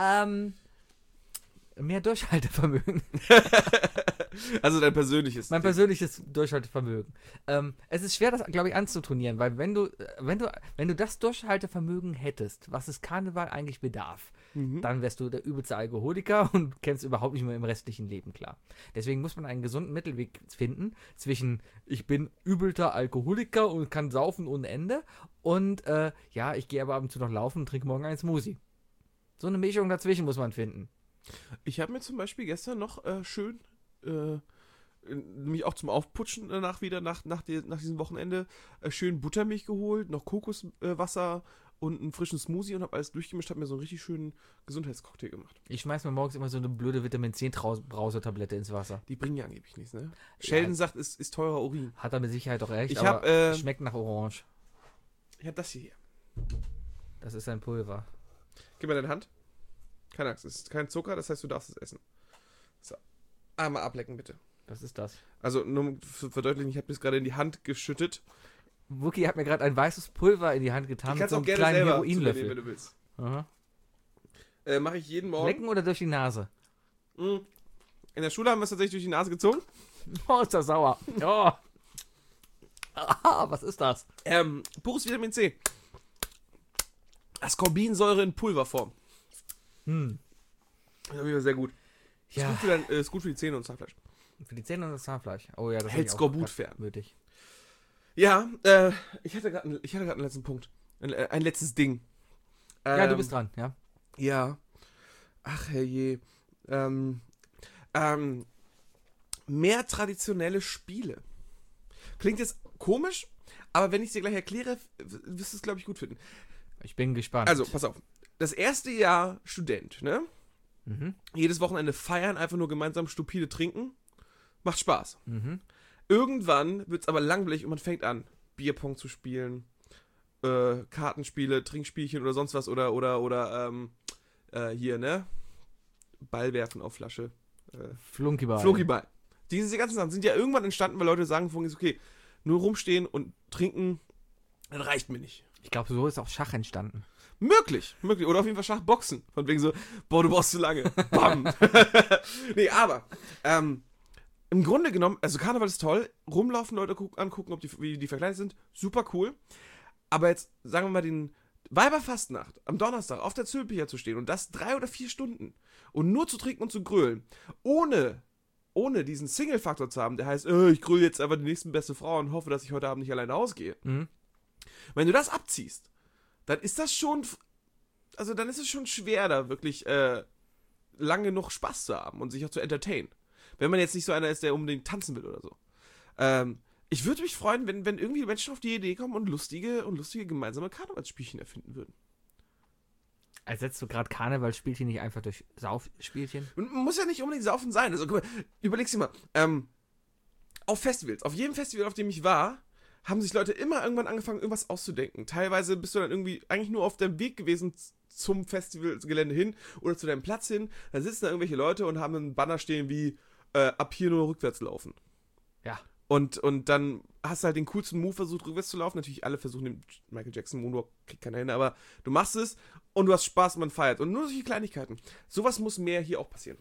Speaker 3: Mehr Durchhaltevermögen.
Speaker 1: Also dein persönliches.
Speaker 3: Mein persönliches Durchhaltevermögen. Es ist schwer, das, glaube ich, anzutrainieren, weil wenn du das Durchhaltevermögen hättest, was es Karneval eigentlich bedarf, dann wärst du der übelste Alkoholiker und kämst überhaupt nicht mehr im restlichen Leben klar. Deswegen muss man einen gesunden Mittelweg finden zwischen ich bin übelster Alkoholiker und kann saufen ohne Ende und ja, ich gehe aber ab und zu noch laufen und trinke morgen einen Smoothie. So eine Mischung dazwischen muss man finden.
Speaker 1: Ich habe mir zum Beispiel gestern noch schön, mich auch zum Aufputschen danach wieder, nach diesem Wochenende, schön Buttermilch geholt, noch Kokoswasser und einen frischen Smoothie und habe alles durchgemischt, habe mir so einen richtig schönen Gesundheitscocktail gemacht.
Speaker 3: Ich schmeiß mir morgens immer so eine blöde Vitamin-C-Brausetablette ins Wasser.
Speaker 1: Die bringen ja angeblich nichts, ne? Sheldon sagt, es ist teurer Urin.
Speaker 3: Hat er mit Sicherheit auch recht,
Speaker 1: Ich
Speaker 3: aber
Speaker 1: hab,
Speaker 3: schmeckt nach Orange.
Speaker 1: Ich habe das hier.
Speaker 3: Das ist ein Pulver.
Speaker 1: Gib mir deine Hand. Keine Angst, es ist kein Zucker, das heißt, du darfst es essen. So. Einmal ablecken, bitte.
Speaker 3: Was ist das?
Speaker 1: Also, nur zu verdeutlichen, ich habe das gerade in die Hand geschüttet.
Speaker 3: Wookie hat mir gerade ein weißes Pulver in die Hand getan.
Speaker 1: Du kannst
Speaker 3: mit so
Speaker 1: auch
Speaker 3: einem
Speaker 1: gerne
Speaker 3: kleinen
Speaker 1: selber
Speaker 3: Heroinlöffel.
Speaker 1: zu mir nehmen, wenn du willst.
Speaker 3: Aha.
Speaker 1: Mache ich jeden Morgen.
Speaker 3: Lecken oder durch die Nase?
Speaker 1: In der Schule haben wir es tatsächlich durch die Nase gezogen.
Speaker 3: Oh, ist das sauer. Oh. Ah, was ist das?
Speaker 1: Pures Vitamin C. Ascorbinsäure in Pulverform. Das ist auf jeden Fall sehr gut.
Speaker 3: Ja,
Speaker 1: Ist gut für die Zähne und Zahnfleisch.
Speaker 3: für die Zähne und das Zahnfleisch. Oh ja, das
Speaker 1: Hält
Speaker 3: ist
Speaker 1: Skorbut fern.
Speaker 3: nötig.
Speaker 1: Ja, ich hatte gerade einen letzten Punkt. Ein letztes Ding.
Speaker 3: Ja, du bist dran, ja.
Speaker 1: Ja. Ach, herrje. Mehr traditionelle Spiele. Klingt jetzt komisch, aber wenn ich es dir gleich erkläre, wirst du es, glaube ich, gut finden.
Speaker 3: Ich bin gespannt.
Speaker 1: Also, pass auf. Das erste Jahr Student, ne? Jedes Wochenende feiern, einfach nur gemeinsam stupide trinken. Macht Spaß. Irgendwann wird es aber langweilig und man fängt an, Bierpong zu spielen, Kartenspiele, Trinkspielchen oder sonst was oder hier, ne? Ball werfen auf Flasche.
Speaker 3: Flunkyball.
Speaker 1: Flunkyball. Diese ganzen Sachen sind ja irgendwann entstanden, weil Leute sagen, okay, nur rumstehen und trinken, das reicht mir nicht.
Speaker 3: Ich glaube, so ist auch Schach entstanden.
Speaker 1: Möglich. Oder auf jeden Fall Schachboxen. Von wegen so, boah, du brauchst zu lange. Bam. Nee, aber, im Grunde genommen, also Karneval ist toll, rumlaufen, Leute angucken, wie die verkleidet sind, super cool. Aber jetzt, sagen wir mal, den Weiberfastnacht am Donnerstag auf der Zülpicher zu stehen und das 3 oder 4 Stunden und nur zu trinken und zu grölen, ohne diesen Single-Faktor zu haben, der heißt, ich gröle jetzt einfach die nächsten beste Frau und hoffe, dass ich heute Abend nicht alleine ausgehe. Wenn du das abziehst, dann ist das schon, also dann ist es schon schwer, da wirklich lang genug Spaß zu haben und sich auch zu entertainen. Wenn man jetzt nicht so einer ist, der unbedingt tanzen will oder so. Ich würde mich freuen, wenn irgendwie Menschen auf die Idee kommen und lustige gemeinsame Karnevalsspielchen erfinden würden.
Speaker 3: Ersetzt du gerade Karnevalsspielchen nicht einfach durch Saufspielchen?
Speaker 1: Und muss ja nicht unbedingt saufen sein. Also guck mal, überleg's dir mal. Auf Festivals, auf jedem Festival, auf dem ich war, haben sich Leute immer irgendwann angefangen, irgendwas auszudenken. Teilweise bist du dann irgendwie eigentlich nur auf dem Weg gewesen zum Festivalgelände hin oder zu deinem Platz hin. Dann sitzen da irgendwelche Leute und haben einen Banner stehen wie ab hier nur rückwärts laufen.
Speaker 3: Ja.
Speaker 1: Und dann hast du halt den coolsten Move versucht, rückwärts zu laufen. Natürlich alle versuchen den Michael Jackson Moonwalk, kriegt keiner hin, aber du machst es und du hast Spaß und man feiert. Und nur solche Kleinigkeiten. Sowas muss mehr hier auch passieren.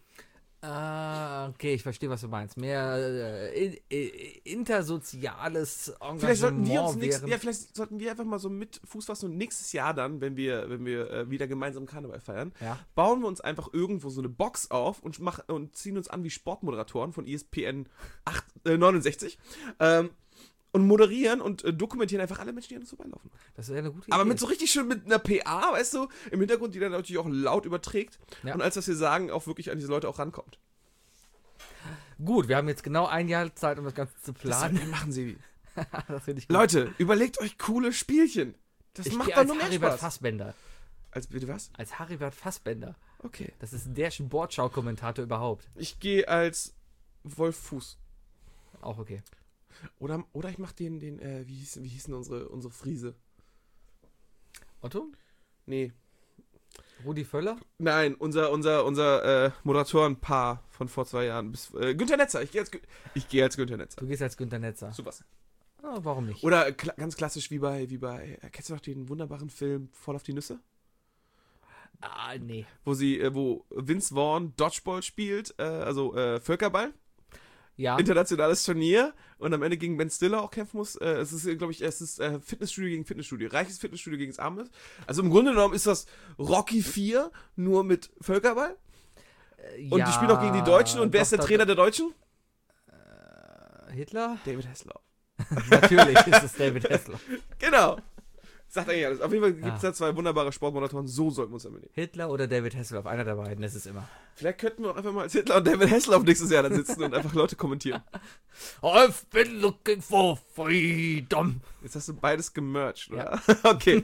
Speaker 3: Okay, ich verstehe, was du meinst. Mehr intersoziales Engagement.
Speaker 1: Vielleicht sollten wir einfach mal so mit Fuß fassen und nächstes Jahr dann, wenn wir wieder gemeinsam Karneval feiern, bauen wir uns einfach irgendwo so eine Box auf und ziehen uns an wie Sportmoderatoren von ESPN 69 und moderieren und dokumentieren einfach alle Menschen, die an uns vorbeilaufen.
Speaker 3: Das wäre eine gute Idee.
Speaker 1: Aber mit so richtig schön mit einer PA, weißt du, im Hintergrund, die dann natürlich auch laut überträgt und als was wir sagen, auch wirklich an diese Leute auch rankommt.
Speaker 3: Gut, wir haben jetzt genau ein Jahr Zeit, um das Ganze zu
Speaker 1: Das
Speaker 3: planen.
Speaker 1: sollten wir machen, Sebi.
Speaker 3: Das finde ich gut.
Speaker 1: Leute, überlegt euch coole Spielchen. Das
Speaker 3: Ich
Speaker 1: macht
Speaker 3: gehe
Speaker 1: doch
Speaker 3: als
Speaker 1: nur mehr
Speaker 3: Haribert
Speaker 1: Spaß.
Speaker 3: Fassbender.
Speaker 1: Als bitte was?
Speaker 3: Als Haribert Fassbender.
Speaker 1: Okay.
Speaker 3: Das ist der Sportschau-Kommentator überhaupt.
Speaker 1: Ich gehe als Wolf Fuß.
Speaker 3: Auch okay.
Speaker 1: Oder ich mach den wie hießen unsere Friese?
Speaker 3: Otto?
Speaker 1: Nee.
Speaker 3: Rudi Völler?
Speaker 1: Nein, unser Moderatorenpaar von vor 2 Jahren. Günther Netzer. Ich gehe als Günther Netzer.
Speaker 3: Du gehst als Günther Netzer.
Speaker 1: So was.
Speaker 3: Oh, warum nicht?
Speaker 1: Oder ganz klassisch wie bei kennst du noch den wunderbaren Film Voll auf die Nüsse?
Speaker 3: Nee.
Speaker 1: Wo Vince Vaughn Dodgeball spielt, Völkerball.
Speaker 3: Ja.
Speaker 1: Internationales Turnier und am Ende gegen Ben Stiller auch kämpfen muss. Es ist Fitnessstudio gegen Fitnessstudio. Reiches Fitnessstudio gegen das Arme. Also im Grunde genommen ist das Rocky 4 nur mit Völkerball. Und die spielen auch gegen die Deutschen. Und wer ist der Trainer der Deutschen?
Speaker 3: Hitler?
Speaker 1: David Hasselhoff.
Speaker 3: Natürlich ist es David Hasselhoff.
Speaker 1: Genau. Sagt eigentlich alles. Auf jeden Fall gibt es da 2 wunderbare Sportmoderatoren. So sollten wir uns damit nehmen.
Speaker 3: Hitler oder David Hasselhoff, einer der beiden, das ist immer.
Speaker 1: Vielleicht könnten wir auch einfach mal als Hitler und David Hasselhoff nächstes Jahr da sitzen und einfach Leute kommentieren.
Speaker 3: I've been looking for freedom.
Speaker 1: Jetzt hast du beides gemerged, oder?
Speaker 3: Ja.
Speaker 1: Okay.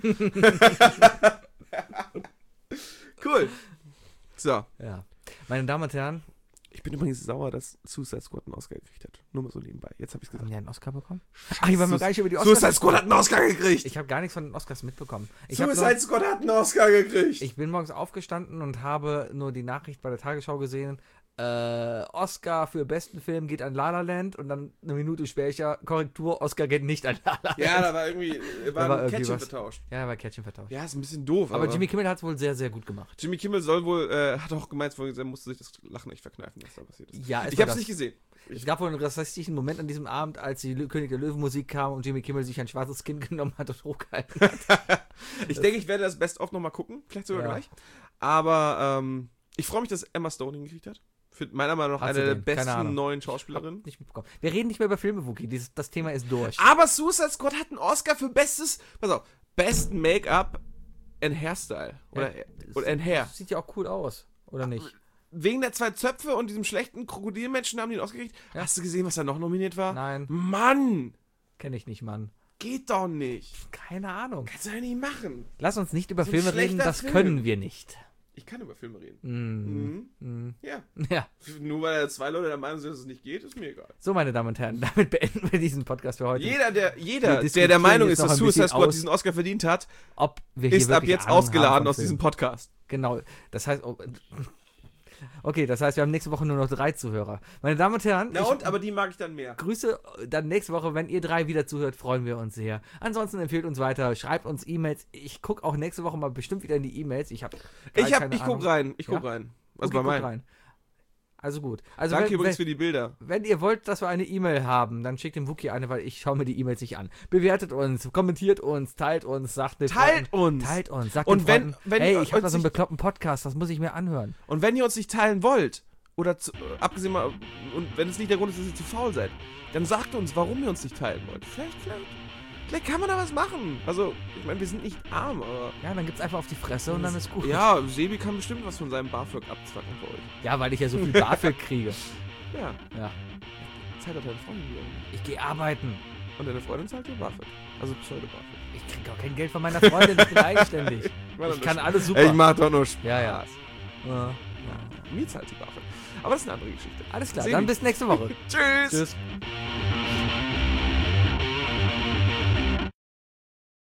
Speaker 1: Cool. So.
Speaker 3: Ja. Meine Damen und Herren.
Speaker 1: Ich bin übrigens sauer, dass Suicide Squad einen Oscar gekriegt hat. Nur mal so nebenbei. Jetzt habe ich es
Speaker 3: Haben
Speaker 1: gesagt.
Speaker 3: die einen Oscar bekommen? Ach, ich war mir gar nicht über die Oscars.
Speaker 1: Suicide Squad hat einen Oscar gekriegt!
Speaker 3: Ich habe gar nichts von den Oscars mitbekommen.
Speaker 1: Suicide Squad hat einen Oscar gekriegt!
Speaker 3: Ich bin morgens aufgestanden und habe nur die Nachricht bei der Tagesschau gesehen. Oscar für besten Film geht an La La Land und dann eine Minute später, Korrektur, Oscar geht nicht an La La Land.
Speaker 1: Ja, da war irgendwie,
Speaker 3: war
Speaker 1: ein
Speaker 3: irgendwie
Speaker 1: Catchen
Speaker 3: was.
Speaker 1: vertauscht.
Speaker 3: Ja, da war Catchen vertauscht.
Speaker 1: Ja, ist ein bisschen doof.
Speaker 3: Aber Jimmy Kimmel hat es wohl sehr, sehr gut gemacht.
Speaker 1: Jimmy Kimmel soll wohl, hat auch gemeint, er musste sich das Lachen echt verkneifen, was da passiert ist.
Speaker 3: Ja,
Speaker 1: Ich hab's nicht gesehen.
Speaker 3: Es gab wohl einen rassistischen Moment an diesem Abend, als die König der Löwen Musik kam und Jimmy Kimmel sich ein schwarzes Kind genommen hat und hochgehalten hat.
Speaker 1: Ich denke, ich werde das Best-of nochmal gucken, vielleicht sogar
Speaker 3: Ja.
Speaker 1: gleich. Aber ich freue mich, dass Emma Stone ihn gekriegt hat. Für meiner Meinung nach
Speaker 3: Hat
Speaker 1: eine
Speaker 3: sie
Speaker 1: der
Speaker 3: den? Keine
Speaker 1: besten
Speaker 3: Ahnung.
Speaker 1: neuen Schauspielerinnen.
Speaker 3: Nicht mitbekommen. Wir reden nicht mehr über Filme, Wookie. Das Thema ist durch.
Speaker 1: Aber Suicide Squad hat einen Oscar für besten Make-up and Hairstyle. Oder and Hair.
Speaker 3: Das sieht ja auch cool aus, oder nicht?
Speaker 1: Wegen der 2 Zöpfe und diesem schlechten Krokodilmenschen haben die ihn Oscar gekriegt.
Speaker 3: Ja.
Speaker 1: Hast du gesehen, was da noch nominiert war?
Speaker 3: Nein,
Speaker 1: Mann!
Speaker 3: kenne ich nicht, Mann.
Speaker 1: Geht doch nicht.
Speaker 3: Keine Ahnung.
Speaker 1: Kannst du ja nicht machen.
Speaker 3: Lass uns nicht über
Speaker 1: So ein
Speaker 3: Filme reden,
Speaker 1: schlechter
Speaker 3: das
Speaker 1: Film.
Speaker 3: können wir nicht.
Speaker 1: Ich kann über Filme reden. Ja.
Speaker 3: Ja.
Speaker 1: Nur weil 2 Leute der Meinung sind, dass es nicht geht, ist mir egal.
Speaker 3: So, meine Damen und Herren, damit beenden wir diesen Podcast für heute.
Speaker 1: Jeder,
Speaker 3: Wir
Speaker 1: der
Speaker 3: diskutieren
Speaker 1: der Meinung
Speaker 3: jetzt
Speaker 1: ist,
Speaker 3: noch
Speaker 1: dass
Speaker 3: ein bisschen
Speaker 1: Suicide Squad
Speaker 3: aus,
Speaker 1: diesen Oscar verdient hat,
Speaker 3: ob wir hier
Speaker 1: ist ab
Speaker 3: wirklich
Speaker 1: jetzt
Speaker 3: Ahnung haben
Speaker 1: ausgeladen
Speaker 3: von
Speaker 1: aus
Speaker 3: Filmen.
Speaker 1: diesem Podcast.
Speaker 3: Genau. Das heißt, okay, das heißt, wir haben nächste Woche nur noch 3 Zuhörer. Meine Damen und Herren,
Speaker 1: Na und, aber die mag ich dann mehr.
Speaker 3: Grüße dann nächste Woche, wenn ihr 3 wieder zuhört, freuen wir uns sehr. Ansonsten empfehlt uns weiter, schreibt uns E-Mails. Ich gucke auch nächste Woche mal bestimmt wieder in die E-Mails. Ich
Speaker 1: guck rein. Ich guck
Speaker 3: Ja?
Speaker 1: rein. Also
Speaker 3: Okay,
Speaker 1: bei meinen.
Speaker 3: guck rein. Also gut. Also
Speaker 1: Danke
Speaker 3: wenn,
Speaker 1: übrigens für die Bilder.
Speaker 3: wenn ihr wollt, dass wir eine E-Mail haben, dann schickt dem Wookie eine, weil ich schaue mir die E-Mails nicht an. Bewertet uns, kommentiert uns, teilt uns, sagt den
Speaker 1: Teilt
Speaker 3: Freunden,
Speaker 1: uns!
Speaker 3: Teilt uns, sagt
Speaker 1: Und
Speaker 3: den
Speaker 1: wenn-
Speaker 3: Freunden,
Speaker 1: wenn
Speaker 3: hey,
Speaker 1: ihr
Speaker 3: ich habe da
Speaker 1: uns
Speaker 3: so einen
Speaker 1: nicht-
Speaker 3: bekloppten Podcast, das muss ich mir anhören.
Speaker 1: Und wenn ihr uns nicht teilen wollt, oder abgesehen mal, und wenn es nicht der Grund ist, dass ihr zu faul seid, dann sagt uns, warum ihr uns nicht teilen wollt. Vielleicht kann man da was machen. Also, ich meine, wir sind nicht arm, aber...
Speaker 3: Ja, dann gibt's einfach auf die Fresse und dann ist gut.
Speaker 1: Ja, Sebi kann bestimmt was von seinem BAföG abzwacken für euch.
Speaker 3: Ja, weil ich ja so viel BAföG kriege.
Speaker 1: Ja,
Speaker 3: Ja.
Speaker 1: zahlt doch deine Freundin wieder.
Speaker 3: Ich gehe arbeiten.
Speaker 1: Und deine Freundin zahlt dir BAföG. Also Pseudo-BAföG.
Speaker 3: Ich kriege auch kein Geld von meiner Freundin, ich bin eigenständig. Ich kann alles super.
Speaker 1: Ich mach doch nur Spaß.
Speaker 3: Ja, ja. Ja.
Speaker 1: Mir zahlt sie BAföG. Aber das ist eine andere Geschichte.
Speaker 3: Alles klar,
Speaker 1: Sebi.
Speaker 3: dann bis nächste Woche.
Speaker 1: Tschüss.
Speaker 3: Tschüss.